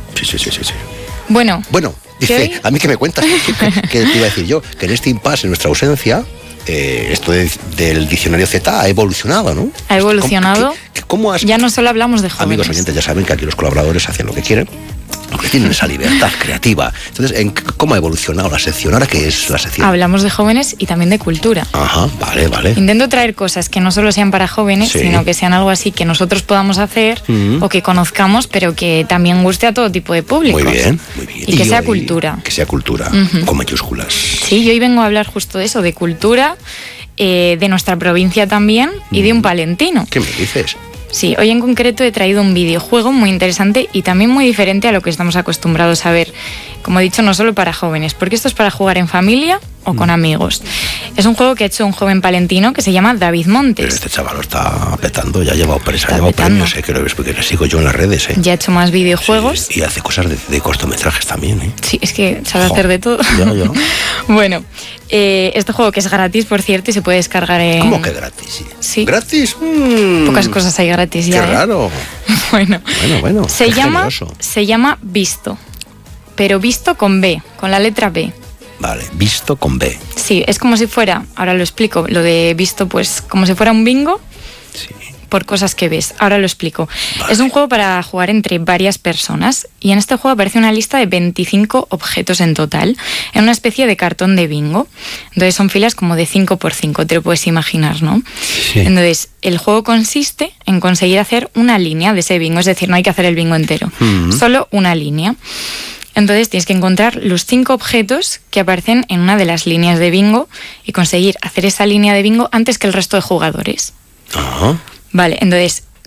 Bueno. Bueno, dice, hoy? a mí que me cuentas, que te iba a decir yo, que en este impasse, en nuestra ausencia, esto del diccionario Z ha evolucionado, ¿no? Ha evolucionado. ¿Cómo has...? Ya no solo hablamos de jóvenes. Amigos oyentes, ya saben que aquí los colaboradores hacen lo que quieren, porque tienen esa libertad creativa. Entonces, ¿cómo ha evolucionado la sección? ¿Ahora qué es la sección? Hablamos de jóvenes y también de cultura. Ajá, vale. Intento traer cosas que no solo sean para jóvenes, Sí. sino que sean algo así que nosotros podamos hacer o que conozcamos, pero que también guste a todo tipo de públicos. Muy bien. Y que sea hoy- cultura. Que sea cultura, Ujú. con mayúsculas. Sí, yo hoy vengo a hablar justo de eso, de cultura, de nuestra provincia también y de un palentino. ¿Qué me dices? Sí, hoy en concreto he traído un videojuego muy interesante y también muy diferente a lo que estamos acostumbrados a ver. Como he dicho, no solo para jóvenes, porque esto es para jugar en familia o con amigos. Es un juego que ha hecho un joven palentino que se llama David Montes. Este chaval lo está petando, ya ha llevado petando. premios, que lo ves porque le sigo yo en las redes, Ya ha hecho más videojuegos. Y hace cosas de cortometrajes también, Sí, es que sabe hacer de todo. Ya. Bueno, este juego que es gratis, por cierto, y se puede descargar en... ¿Cómo que gratis? Sí. ¿Gratis? Pocas cosas hay gratis ya. Qué raro. Bueno. Bueno. Se qué llama generoso. Visto, pero Visto con B, con la letra B. Vale, Visto con B. Sí, es como si fuera, ahora lo explico, lo de Visto, pues como si fuera un bingo por cosas que ves. Ahora lo explico. Es un juego para jugar entre varias personas y en este juego aparece una lista de 25 objetos en total, en una especie de cartón de bingo. Entonces son filas como de 5x5, te lo puedes imaginar, ¿no? Sí. Entonces el juego consiste en conseguir hacer una línea de ese bingo, es decir, no hay que hacer el bingo entero, solo una línea. Entonces tienes que encontrar los 5 objetos que aparecen en una de las líneas de bingo y conseguir hacer esa línea de bingo antes que el resto de jugadores. Ajá. Vale, entonces,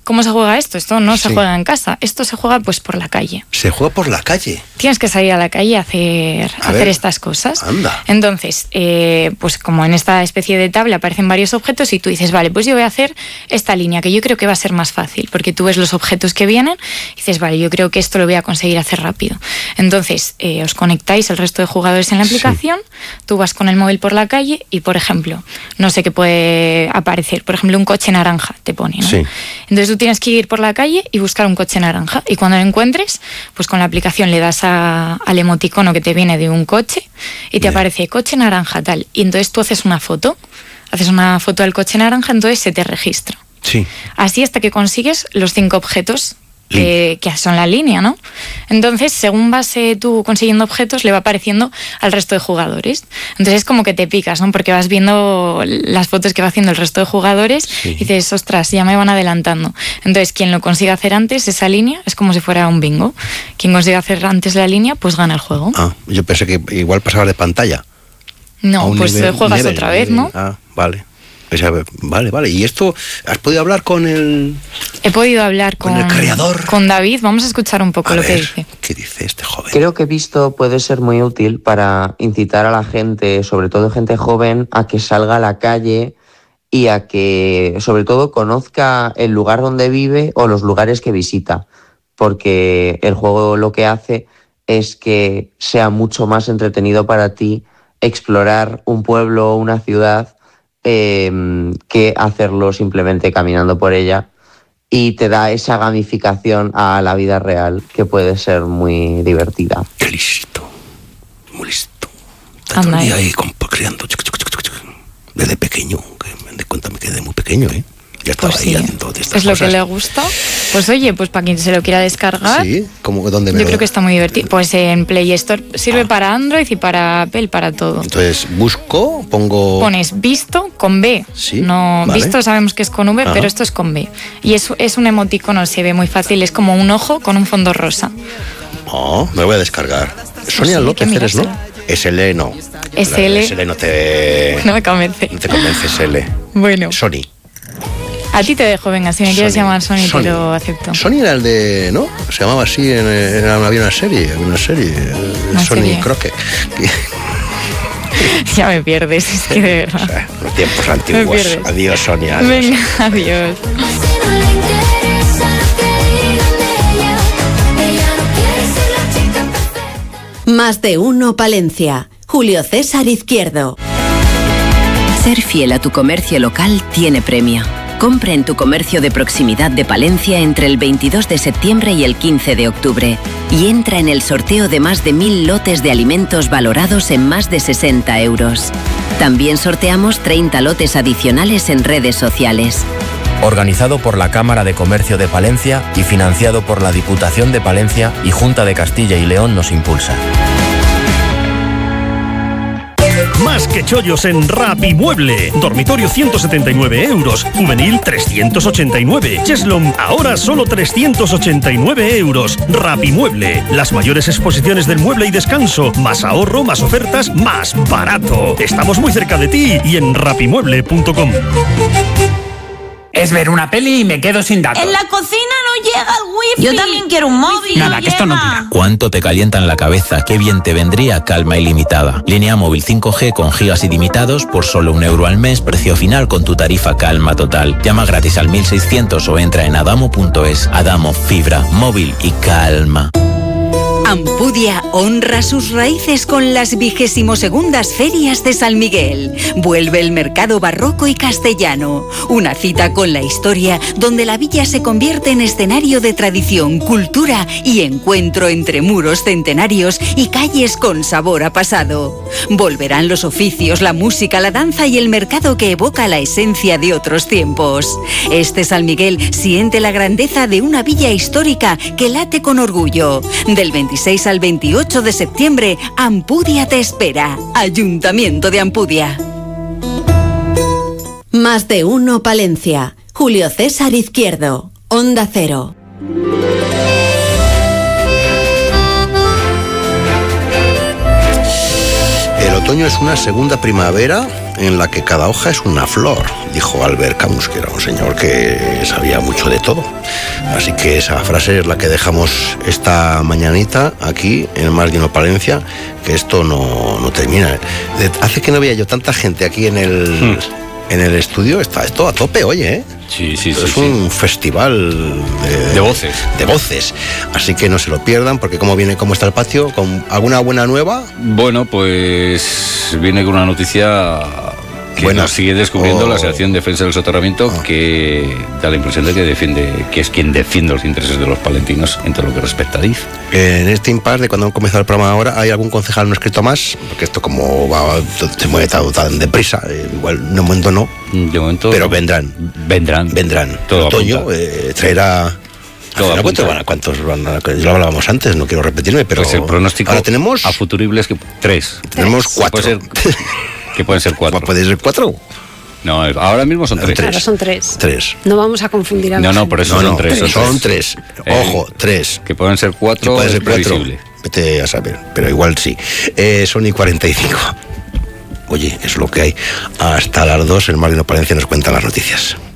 ¿Cómo se juega esto? Esto no se juega en casa, esto se juega pues por la calle. ¿Se juega por la calle? Tienes que salir a la calle a hacer estas cosas. Anda. Entonces, pues como en esta especie de tabla aparecen varios objetos y tú dices, vale, pues yo voy a hacer esta línea, que yo creo que va a ser más fácil, porque tú ves los objetos que vienen y dices, vale, yo creo que esto lo voy a conseguir hacer rápido. Entonces, os conectáis el resto de jugadores en la aplicación, tú vas con el móvil por la calle y, por ejemplo, no sé qué puede aparecer, por ejemplo, un coche naranja te pone, ¿no? Sí. Entonces tú tienes que ir por la calle y buscar un coche naranja, y cuando lo encuentres, pues con la aplicación le das al emoticono que te viene de un coche y te aparece coche naranja tal, y entonces tú haces una foto del coche naranja, entonces se te registra. Sí. Así hasta que consigues los 5 objetos que son la línea, ¿no? Entonces, según vas tú consiguiendo objetos, le va apareciendo al resto de jugadores. Entonces es como que te picas, ¿no? Porque vas viendo las fotos que va haciendo el resto de jugadores y dices, ostras, ya me van adelantando. Entonces, quien lo consiga hacer antes, esa línea, es como si fuera un bingo. Quien consiga hacer antes la línea, pues gana el juego. Ah, yo pensé que igual pasaba de pantalla. No, pues juegas otra vez, ¿no? Ah, vale. O sea, vale. ¿Y esto, has podido hablar con el...? He podido hablar con el creador. Con David. Vamos a escuchar un poco lo que dice. ¿Qué dice este joven? Creo que Visto puede ser muy útil para incitar a la gente, sobre todo gente joven, a que salga a la calle y a que, sobre todo, conozca el lugar donde vive o los lugares que visita. Porque el juego lo que hace es que sea mucho más entretenido para ti explorar un pueblo o una ciudad que hacerlo simplemente caminando por ella, y te da esa gamificación a la vida real que puede ser muy divertida. Qué listo, muy listo. Está todo el día ahí creando. Desde pequeño, que me di cuenta, me quedé muy pequeño, ¿eh? Ya estaba ahí haciendo de estas ¿Es lo cosas. que le gusta? Pues oye, pues para quien se lo quiera descargar. Sí, ¿dónde me Yo creo que está muy divertido. Pues en Play Store sirve para Android y para Apple, para todo. Entonces Pones Visto con B. Sí, no, vale. Visto sabemos que es con V, pero esto es con B. Y es un emoticono, se ve muy fácil, es como un ojo con un fondo rosa. Oh, me lo voy a descargar. Sonia López eres, ¿no? SL no. SL no te... No me convence. No te convence SL. Bueno. Sony. A ti te dejo, venga, si me quieres llamar Sony, te lo acepto. Sony era el de, ¿no? Se llamaba así, había una serie, Sony Crockett. Ya me pierdes, es que de verdad. O sea, los tiempos antiguos. Adiós, Sonia. Adiós. Venga, adiós. Más de uno Palencia. Julio César Izquierdo. Ser fiel a tu comercio local tiene premio. Compra en tu comercio de proximidad de Palencia entre el 22 de septiembre y el 15 de octubre y entra en el sorteo de más de 1000 lotes de alimentos valorados en más de 60 euros. También sorteamos 30 lotes adicionales en redes sociales. Organizado por la Cámara de Comercio de Palencia y financiado por la Diputación de Palencia y Junta de Castilla y León nos impulsa. Más que chollos en Rapimueble. Dormitorio 179 euros. Juvenil 389. Cheslom ahora solo 389 euros. Rapimueble. Las mayores exposiciones del mueble y descanso. Más ahorro, más ofertas, más barato. Estamos muy cerca de ti y en rapimueble.com. Es ver una peli y me quedo sin datos. En la cocina no llega el wifi. Yo también quiero un móvil. Nada, que esto no tira. ¿Cuánto te calientan la cabeza? Qué bien te vendría Calma Ilimitada. Línea móvil 5G con gigas ilimitados por solo €1 al mes, precio final con tu tarifa Calma Total. Llama gratis al 1600 o entra en adamo.es. Adamo, fibra, móvil y calma. Ampudia honra sus raíces con las 22ª Ferias de San Miguel. Vuelve el mercado barroco y castellano. Una cita con la historia donde la villa se convierte en escenario de tradición, cultura y encuentro entre muros centenarios y calles con sabor a pasado. Volverán los oficios, la música, la danza y el mercado que evoca la esencia de otros tiempos. Este San Miguel siente la grandeza de una villa histórica que late con orgullo. Del 26 al 28 de septiembre, Ampudia te espera. Ayuntamiento de Ampudia. Más de uno Palencia. Julio César Izquierdo. Onda Cero. El otoño es una segunda primavera en la que cada hoja es una flor, dijo Albert Camus, que era un señor que sabía mucho de todo. Así que esa frase es la que dejamos esta mañanita aquí en Más de Uno Palencia, que esto no termina. Hace que no veía yo tanta gente aquí en el estudio. Está esto a tope, oye, ¿eh? Sí. Es un festival de voces. De voces. Así que no se lo pierdan, porque ¿cómo está el patio? ¿Con alguna buena nueva? Bueno, pues viene con una noticia que nos sigue descubriendo la Asociación Defensa del Soterramiento, que da la impresión de que es quien defiende los intereses de los palentinos en todo lo que respecta a DIF. En este impasse de cuando han comenzado el programa ahora, ¿hay algún concejal no escrito más? Porque esto como se mueve tan deprisa, igual de momento no. De momento. Pero vendrán. Todo otoño traerá. ¿Cuántos van a, ya lo hablábamos antes, no quiero repetirme, pero pues el pronóstico ahora tenemos a futuribles que 3. Tenemos 4. Que pueden ser 4. ¿Puede ser 4? No, ahora mismo son 3. Claro, son 3. 3. No vamos a confundir a No, por eso son 3. Son 3. Ojo, 3. Que pueden ser 4. Puede ser 4. Vete a saber, pero igual sí. Son y 45. Oye, es lo que hay. Hasta las 2, el Más de Uno Palencia nos cuenta las noticias.